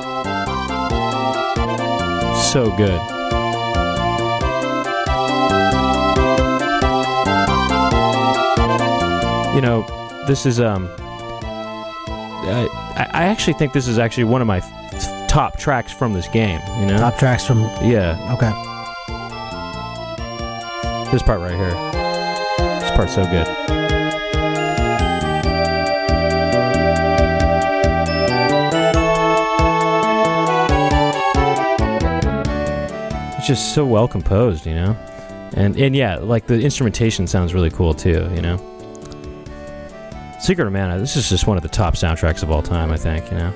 So good. You know, this is, um, I, I actually think this is actually one of my f- top tracks from this game, you know? Top tracks from. Yeah, Okay. this part right here. This part's so good. It's just so well composed, you know? And and yeah, like the instrumentation sounds really cool too, you know? Secret of Mana, this is just one of the top soundtracks of all time, I think, you know?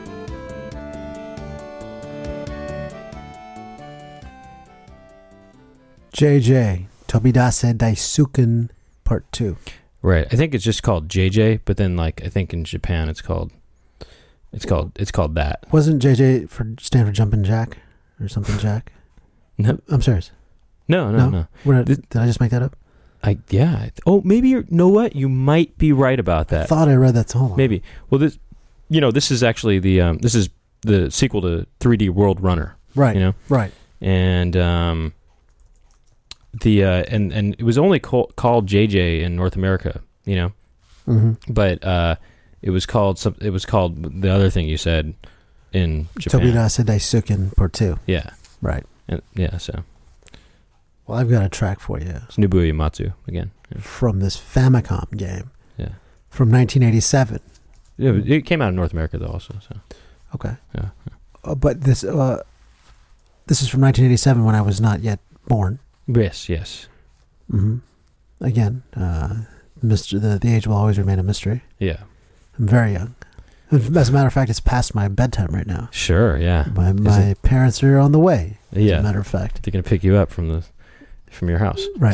J J, Tobidase Daisuken Part two. Right. I think it's just called J J, but then like I think in Japan it's called it's called it's called that. Wasn't J J for stand for Jumpin' Jack or something Jack? No. I'm serious. No, no, No? no. What, This- did I just make that up? I yeah. I- Oh, maybe you're know what? You might be right about I that. thought I read that song. Maybe. Well, this you know, this is actually the um this is the sequel to three D World Runner, Right. you know? Right. And um the uh and and it was only call, called J J in North America, you know. Mm-hmm. But uh it was called some it was called the other thing you said in Japan. Tobidase Daisuken Part two. Yeah. Right. And, yeah, so Well, I've got a track for you it's Nobuo Uematsu again. Yeah. from this Famicom game Yeah. from nineteen eighty-seven. Yeah, but it came out in North America though also, so Okay. yeah. Uh, but this uh, this is from nineteen eighty-seven when I was not yet born. Yes, yes. Mm-hmm. Again, uh, mystery, the, the age will always remain a mystery. Yeah. I'm very young. As a matter of fact, it's past my bedtime right now. Sure, yeah. My my parents are on the way. As Yeah. a matter of fact. They're gonna pick you up from the from your house. Right.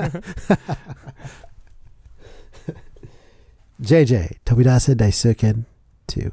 J J, Tobidase Daisuken two.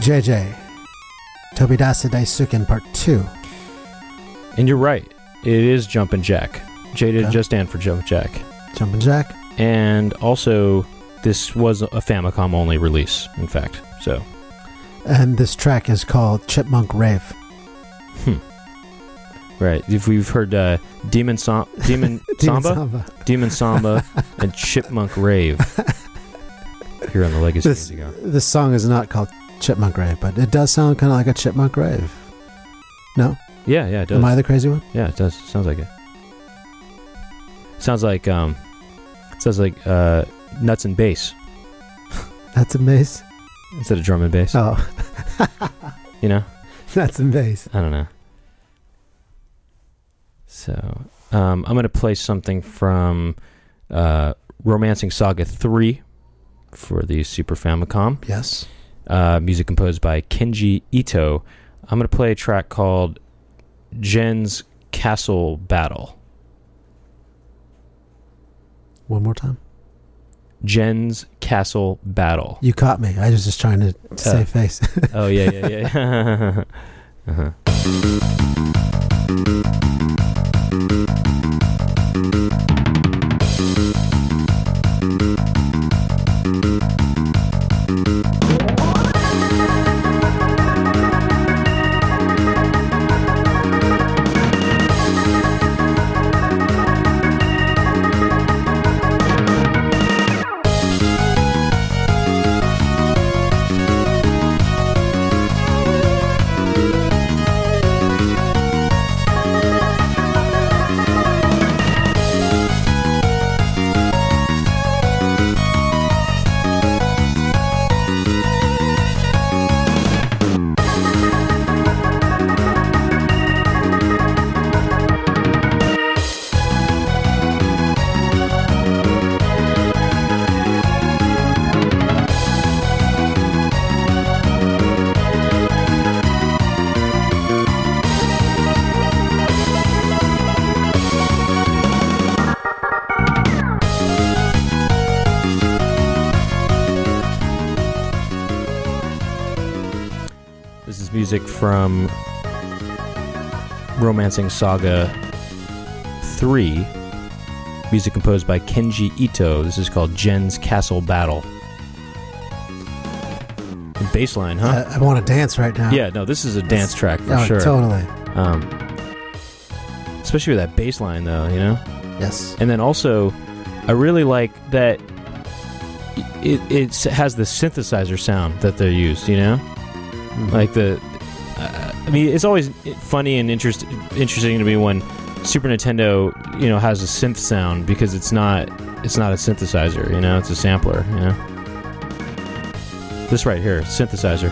J J, Tobidasa Daisuken Part two. And you're right. It is Jumpin' Jack. J did Okay. just stand for Jumpin' Jack. Jumpin' Jack. And also, this was a Famicom only release, in fact. So, And this track is called Chipmunk Rave. hmm. Right. If we've heard uh, Demon, Som- Demon, Demon Samba, Samba. Demon Samba, and Chipmunk Rave here on the Legacy This, Music Hour. this song is not called Chipmunk Rave, but it does sound kind of like a Chipmunk Rave. No? Yeah, yeah, it does. Am I the crazy one? Yeah, it does. Sounds like it. Sounds like um, sounds like uh, nuts and bass That's a bass. instead of drum and bass. Oh, You know, that's a bass. I don't know. So um, I'm gonna play something from uh, Romancing Saga three for the Super Famicom. Yes. Uh, music composed by Kenji Ito. I'm gonna play a track called Gen's Castle Battle. One more time. Gen's Castle Battle. You caught me. I was just trying to save face. Oh yeah, yeah, yeah. uh-huh. This is music from Romancing Saga three. Music composed by Kenji Ito. This is called Gen's Castle Battle. Bassline, huh? I, I want to dance right now. Yeah, no, this is a dance track for Oh, sure. totally. Um, especially with that bass line, though, you know? Yes. And then also, I really like that it, it has the synthesizer sound that they used, you know? Mhm. Like the... Uh, I mean, it's always funny and interest, interesting to me when Super Nintendo, you know, has a synth sound because it's not it's not a synthesizer, you know? It's a sampler, you know? This right here, synthesizer.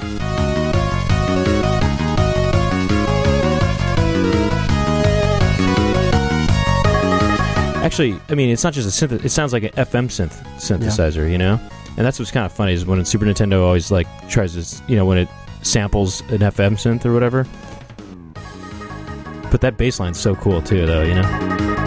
Actually, I mean, it's not just a synth. It sounds like an F M synth synthesizer, you know. And that's what's kind of funny is when Super Nintendo always like tries to, you know, when it samples an F M synth or whatever. But that bass line's so cool too, though, you know.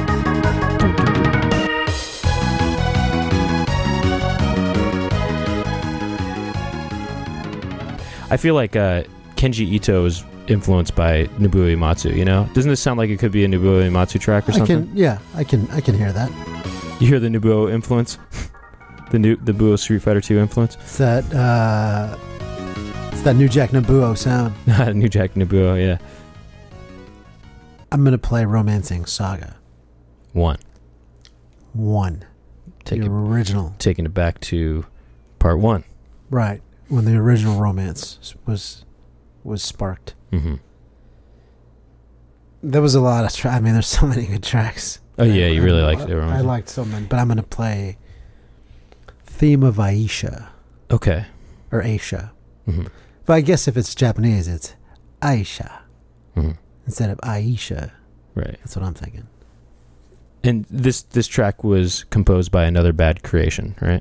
I feel like uh, Kenji Ito is influenced by Nobuo Uematsu, you know? Doesn't this sound like it could be a Nobuo Uematsu track or I something? can, yeah, I can, I can hear that. You hear the Nobuo influence? the new the Nobuo Street Fighter two influence? It's that, uh, it's that New Jack Nobuo sound. New Jack Nobuo, yeah. I'm gonna play Romancing Saga One. one. Take the it, original, taking it back to part one. right? When the original romance was was sparked. Mm-hmm. There was a lot of. Tra- I mean, there's so many good tracks. Oh yeah, you really I, liked it. I, I liked so many, but I'm gonna play Theme of Aisha Okay. or Aisha. Mm-hmm. But I guess if it's Japanese, it's Aisha Mm-hmm. instead of Aisha. Right. That's what I'm thinking. And this this track was composed by Another Bad Creation, right?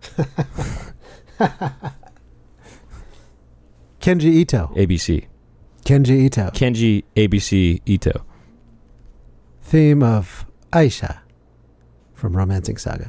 Kenji Ito. A B C. Kenji Ito. Kenji A B C Ito. Theme of Aisha from Romancing Saga.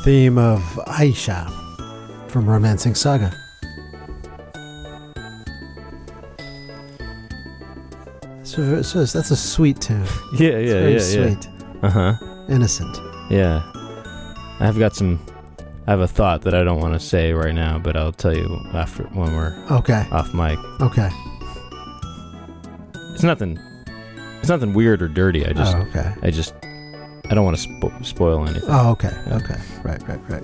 theme of Aisha from Romancing Saga. So, so that's a sweet tune. Yeah, It's yeah, very yeah, sweet, yeah. Uh huh. innocent. Yeah. I've got some. I have a thought that I don't want to say right now, but I'll tell you after when we're Okay. off mic. Okay. It's nothing. It's nothing weird or dirty. I just. oh, okay. I just. I don't want to spo- spoil anything. Oh, okay. Okay. Right. Right. Right.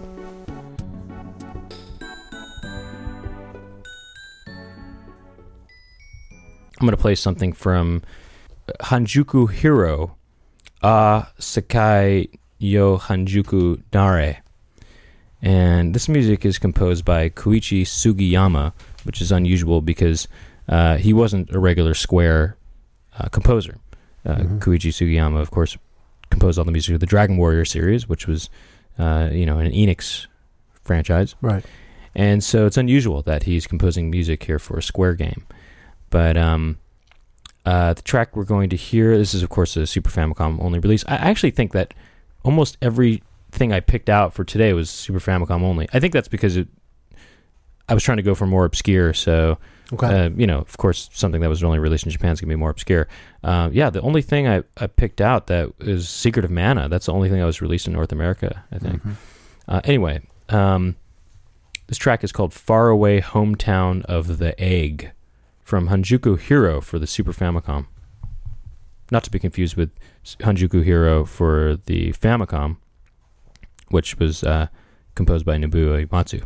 I'm going to play something from Hanjuku Hero, A Sakai Yo Hanjuku Nare. And this music is composed by Koichi Sugiyama, which is unusual because uh, he wasn't a regular Square uh, composer. Uh, Mhm. Koichi Sugiyama, of course, composed all the music of the Dragon Warrior series, which was, uh, you know, an Enix franchise. Right. And so it's unusual that he's composing music here for a Square game. But um, uh, the track we're going to hear, this is, of course, a Super Famicom only release. I actually think that almost everything I picked out for today was Super Famicom only. I think that's because it, I was trying to go for more obscure, so, Okay. uh, you know, of course, something that was only released in Japan is going to be more obscure. Uh, yeah, the only thing I, I picked out that is Secret of Mana. That's the only thing that was released in North America, I think. Mhm. Uh, anyway, um, this track is called Faraway Hometown of the Egg from Hanjuku Hero for the Super Famicom. Not to be confused with Hanjuku Hero for the Famicom, which was uh, composed by Nobuo Uematsu.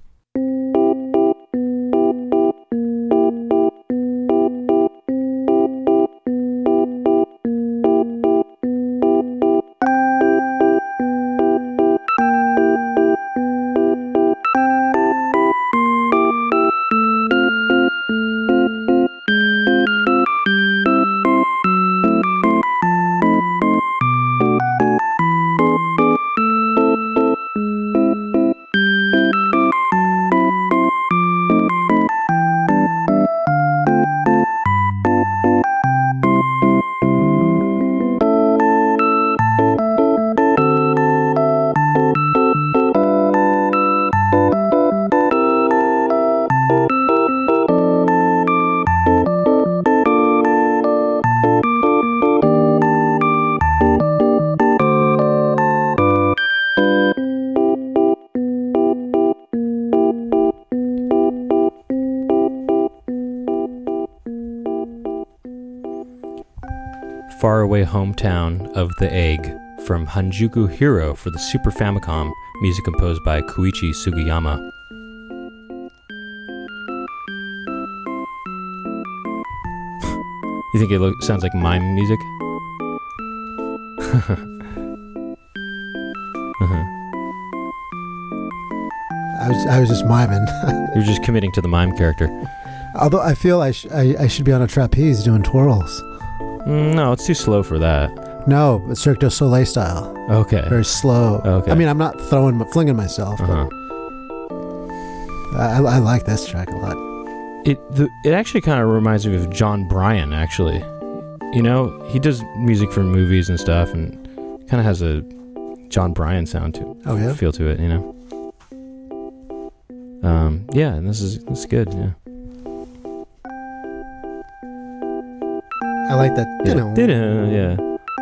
Faraway Hometown of the Egg from Hanjuku Hero for the Super Famicom, music composed by Koichi Sugiyama. You think it look, sounds like mime music? uh-huh. I was I was just miming. You're just committing to the mime character. Although I feel I, sh- I I should be on a trapeze doing twirls. Mm, no, it's too slow for that. No, but Cirque du Soleil style. Okay. Very slow. Okay. I mean, I'm not throwing, flinging myself, but Uh-huh. I, I like this track a lot. It the, it actually kind of reminds me of John Bryan, actually. You know, he does music for movies and stuff, and kind of has a John Bryan sound to Oh, yeah? feel to it, you know. Um, yeah, and this is this is good. Yeah. I like that. Yeah. You know, Did-uh, yeah.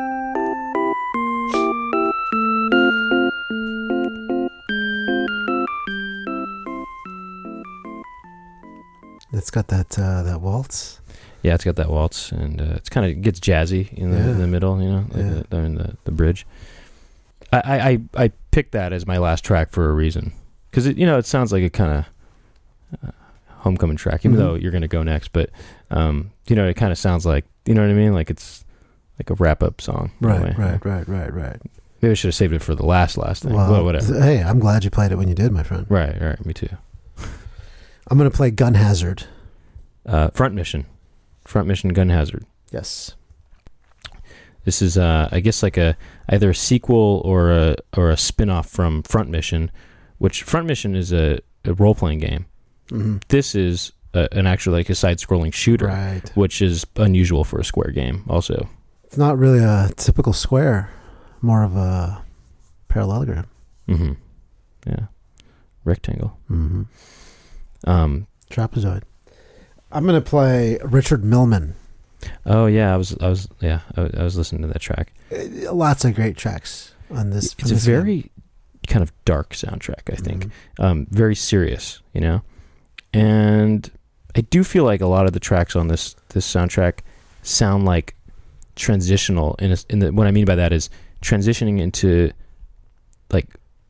it's got that uh, that waltz. Yeah, it's got that waltz, and uh, it's kind of gets jazzy in the Yeah. in the middle, you know, like Yeah. the, in the the bridge. I, I I I picked that as my last track for a reason, because it you know it sounds like a kind of uh, homecoming track, even Mhm. though you're gonna go next, but um you know it kind of sounds like, you know what I mean, like it's like a wrap up song. in a Right, way. right, right, right, right. Maybe I should have saved it for the last last thing. Well, Well, whatever. th- hey, I'm glad you played it when you did, my friend. Right, right. Me too. I'm going to play Gun Hazard. Uh, Front Mission, Front Mission Gun Hazard. Yes. This is, uh, I guess, like a either a sequel or a or a spin-off from Front Mission, which Front Mission is a, a role-playing game. Mm-hmm. This is a, an actual like a side-scrolling shooter, Right. which is unusual for a Square game. Also, It's not really a typical square, more of a parallelogram. mm-hmm. Yeah. Rectangle. Mm-hmm. Um, Trapezoid. I'm going to play Richard Millman. Oh yeah, I was I was yeah I, I was listening to that track. Uh, lots of great tracks on this. It's a this very game. kind of dark soundtrack, I think. Mm-hmm. Um, very serious, you know. And I do feel like a lot of the tracks on this this soundtrack sound like transitional. In a, in the what I mean by that is transitioning into like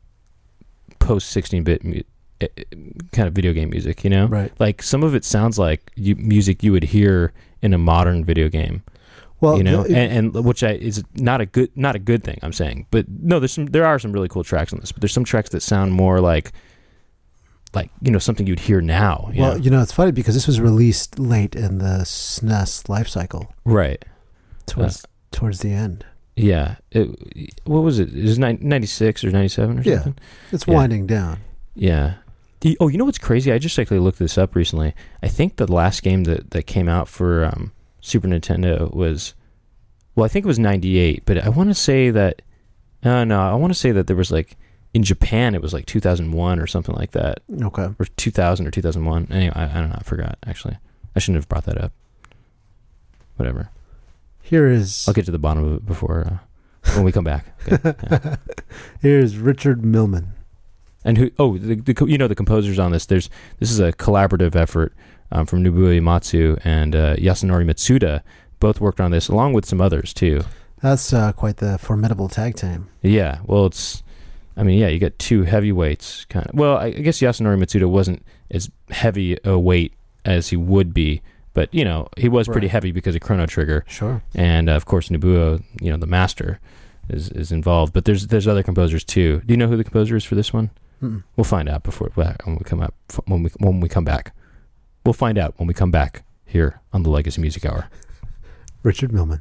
post sixteen bit mu- kind of video game music, you know. Right. Like some of it sounds like you, music you would hear in a modern video game. Well, you know, it, and, and which I is not a good not a good thing. I'm saying, but no, there's some there are some really cool tracks on this, but there's some tracks that sound more like like you know something you'd hear now. You well, know? you know, it's funny because this was released late in the S N E S life cycle, right towards uh, towards the end. Yeah, it, what was it? It was ninety-six or ninety-seven or yeah, something. It's yeah. winding down. Yeah. Oh, you know what's crazy? I just actually looked this up recently. I think the last game that, that came out for um, Super Nintendo was, well, I think it was ninety-eight, but I want to say that, uh, no, I want to say that there was like, in Japan, it was like two thousand one or something like that. Okay. Or two thousand or two thousand one. Anyway, I, I don't know. I forgot, actually. I shouldn't have brought that up. Whatever. Here is... I'll get to the bottom of it before, uh, when we come back. Okay. Yeah. Here's Richard Millman. And who? Oh, the, the you know the composers on this. There's this is a collaborative effort um, from Nobuo Uematsu and uh, Yasunori Mitsuda. Both worked on this, along with some others too. That's uh, quite the formidable tag team. Yeah, well, it's. I mean, yeah, you got two heavyweights, kind of. Well, I, I guess Yasunori Mitsuda wasn't as heavy a weight as he would be, but you know he was pretty right. heavy because of Chrono Trigger. Sure. And uh, of course, Nobuo, you know, the master, is is involved. But there's there's other composers too. Do you know who the composer is for this one? Mm-mm. We'll find out before when we come up when we when we come back. We'll find out when we come back here on the Legacy Music Hour. Richard Millman.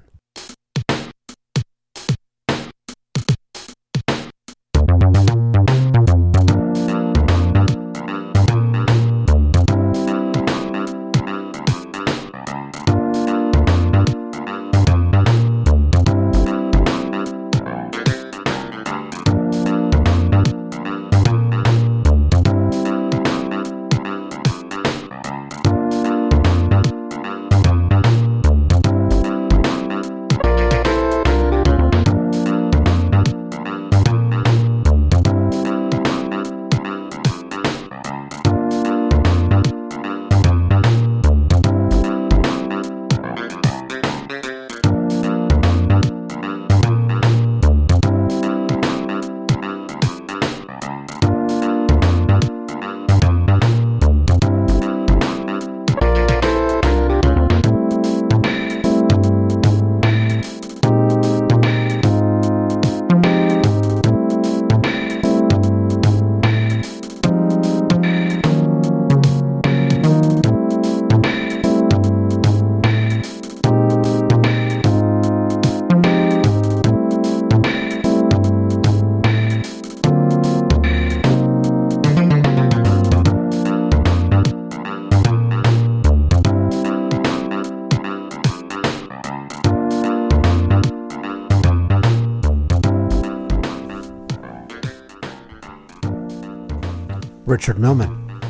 Richard Millman.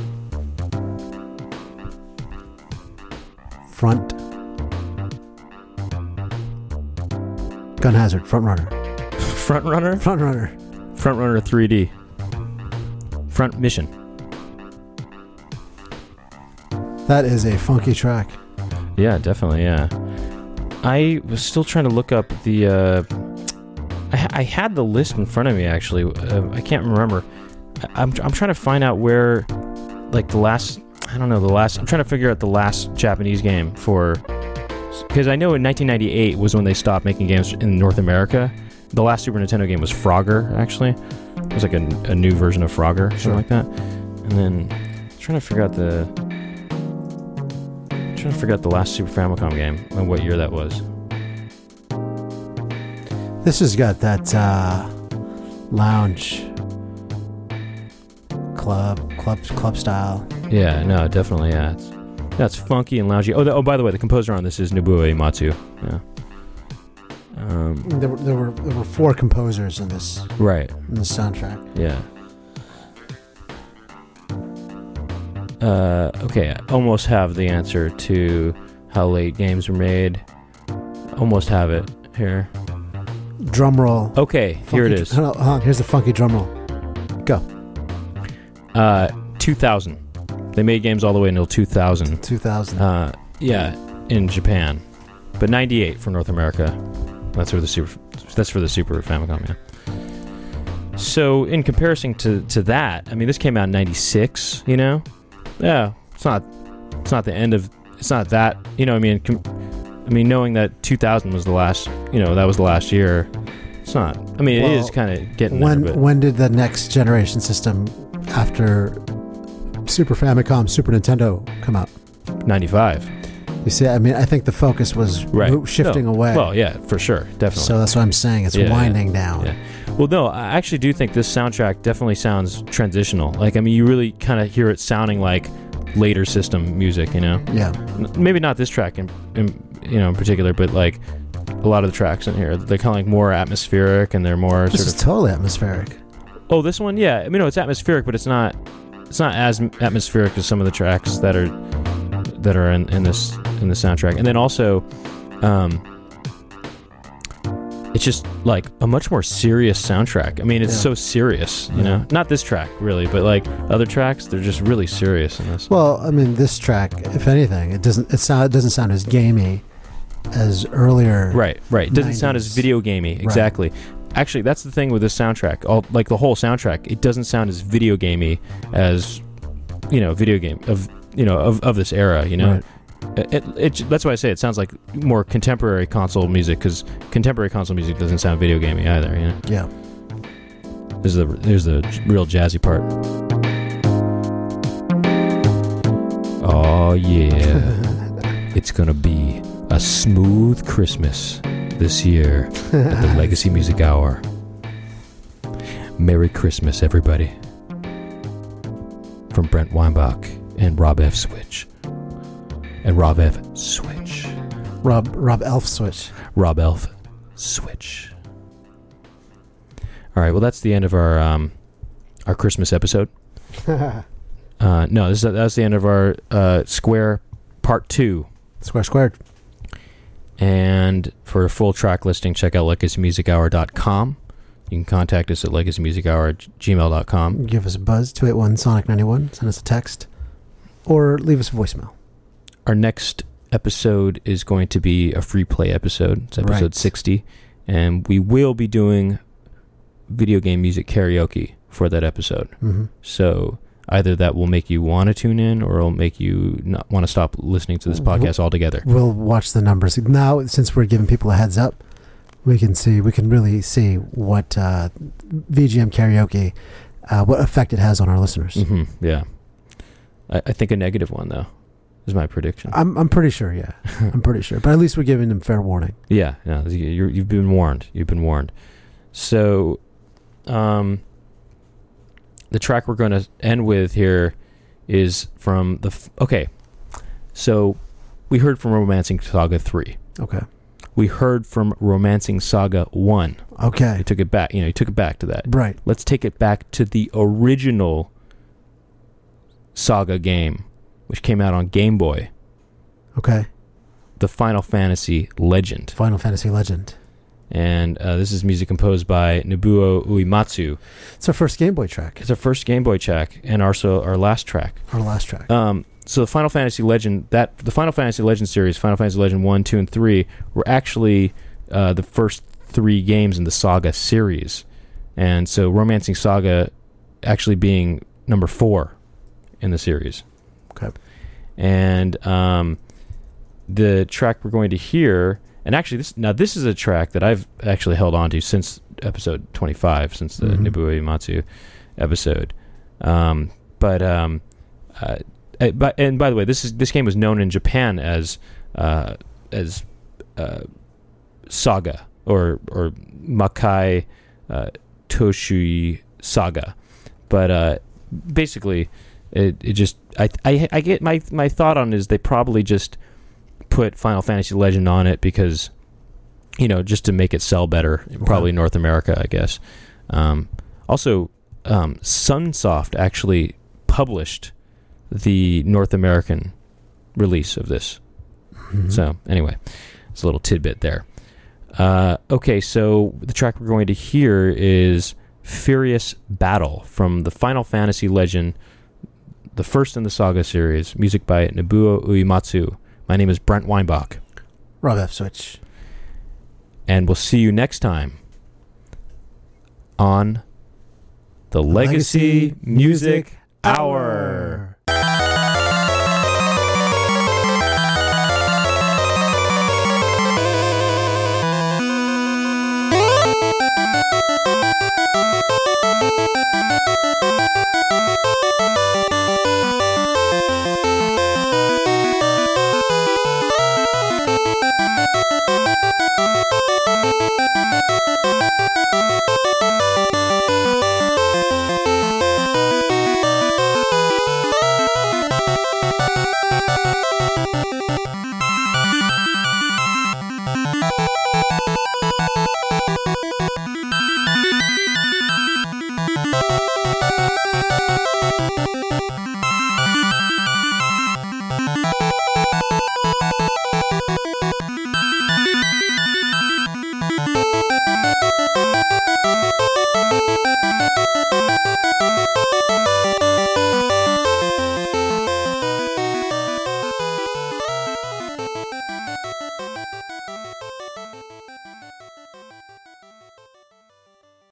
Front. Gun Hazard, Front Runner. Front Runner? Front Runner. Front Runner three D. Front Mission. That is a funky track. Yeah, definitely, yeah. I was still trying to look up the... Uh, I, I had the list in front of me, actually. Uh, I can't remember. I'm I'm trying to find out where, like, the last, I don't know, the last, I'm trying to figure out the last Japanese game for, because I know in nineteen ninety-eight was when they stopped making games in North America. The last Super Nintendo game was Frogger, actually. It was like a, a new version of Frogger, something Sure. like that. And then, I'm trying to figure out the, I'm trying to figure out the last Super Famicom game and what year that was. This has got that uh, lounge club, club, club style. Yeah, no, definitely, yeah. It's, yeah, it's funky and loungy. Oh, the, oh, by the way, the composer on this is Nobuo Uematsu. Yeah. Um, There were, there were there were four composers in this right. in this soundtrack. Yeah. Uh, okay, I almost have the answer to how late games were made. Almost have it here. Drum roll. Okay, funky, here it is. Hold on, hold on, here's the funky drum roll. Go. Uh, two thousand. They made games all the way until two thousand. two thousand. Uh, yeah, in Japan, but ninety-eight for North America. That's for the super. That's for the Super Famicom. Yeah. So in comparison to to that, I mean, this came out in ninety-six. You know, yeah, it's not. It's not the end of. It's not that. You know, I mean, com- I mean, knowing that two thousand was the last. You know, that was the last year. It's not. I mean, well, it is kind of getting when there. But when did the next generation system after Super Famicom, Super Nintendo come out? ninety-five. You see, I mean, I think the focus was Right. mo- shifting No. away. Well, yeah, for sure, definitely. So that's what I'm saying. It's Yeah, winding yeah, down. yeah. Well, no, I actually do think this soundtrack definitely sounds transitional. Like, I mean, you really kind of hear it sounding like later system music, you know? Yeah. N- Maybe not this track in, in you know, in particular, but like a lot of the tracks in here, they're kind of like more atmospheric and they're more This sort is of. totally atmospheric. Oh, this one, yeah. I mean, no, it's atmospheric, but it's not. It's not as m- atmospheric as some of the tracks that are that are in, in this in the soundtrack. And then also, um, it's just like a much more serious soundtrack. I mean, it's Yeah. so serious, you Yeah. know. Not this track really, but like other tracks, they're just really serious in this. Well, I mean, this track, if anything, it doesn't it sound it doesn't sound as gamey as earlier. Right, right. It doesn't sound as nineties. video gamey. Exactly. Actually, that's the thing with this soundtrack. All like the whole soundtrack, it doesn't sound as video gamey as you know, video game of you know of, of this era. You know, Right. it, it, it that's why I say it sounds like more contemporary console music because contemporary console music doesn't sound video gamey either. You know. Yeah. There's the there's the real jazzy part. Oh yeah, it's gonna be a smooth Christmas this year at the Legacy Music Hour. Merry Christmas, everybody. From Brent Weinbach and Rob F. Switch. And Rob F. Switch. Rob Rob Elf Switch. Rob Elf Switch. All right, well, that's the end of our um, our Christmas episode. Uh, no, this is, that's the end of our uh, Square Part two. Square squared. And for a full track listing, check out legacy music hour dot com. You can contact us at legacy music hour at gmail dot com. Give us a buzz, two eight one Sonic ninety-one. Send us a text. Or leave us a voicemail. Our next episode is going to be a free play episode. It's episode Right. sixty. And we will be doing video game music karaoke for that episode. Mm-hmm. So either that will make you want to tune in or it'll make you not want to stop listening to this podcast altogether. We'll watch the numbers. Now, since we're giving people a heads up, we can see, we can really see what uh, V G M karaoke, uh, what effect it has on our listeners. Mm-hmm, yeah. I, I think a negative one, though, is my prediction. I'm I'm pretty sure, yeah. I'm pretty sure. But at least we're giving them fair warning. Yeah, yeah, you're, you've been warned. You've been warned. So, um, the track we're going to end with here is from the... F- okay, so we heard from Romancing Saga three. Okay. We heard from Romancing Saga one. Okay. You took it back. You know, you took it back to that. Right. Let's take it back to the original Saga game, which came out on Game Boy. Okay. The Final Fantasy Legend. Final Fantasy Legend. And uh, this is music composed by Nobuo Uematsu. It's our first Game Boy track. It's our first Game Boy track, and also our last track. Our last track. Um, so the Final Fantasy Legend, that the Final Fantasy Legend series, Final Fantasy Legend one, two, and three, were actually uh, the first three games in the Saga series. And so Romancing Saga actually being number four in the series. Okay. And um, the track we're going to hear... And actually, this now this is a track that I've actually held on to since episode twenty-five, since the mm-hmm. Nobuo Uematsu episode. Um, but um, uh, but and by the way, this is this game was known in Japan as uh, as uh, Saga or or Makai uh, Toshui Saga, but uh, basically, it it just I I I get my my thought on it is they probably just put Final Fantasy Legend on it because, you know, just to make it sell better, probably in North America, I guess. Um, also, um, Sunsoft actually published the North American release of this. Mm-hmm. So, anyway, it's a little tidbit there. Uh, okay, so the track we're going to hear is Furious Battle from the Final Fantasy Legend, the first in the Saga series, music by Nobuo Uematsu. My name is Brent Weinbach. Rob F. Switch. And we'll see you next time on the Legacy, Legacy Music Hour. You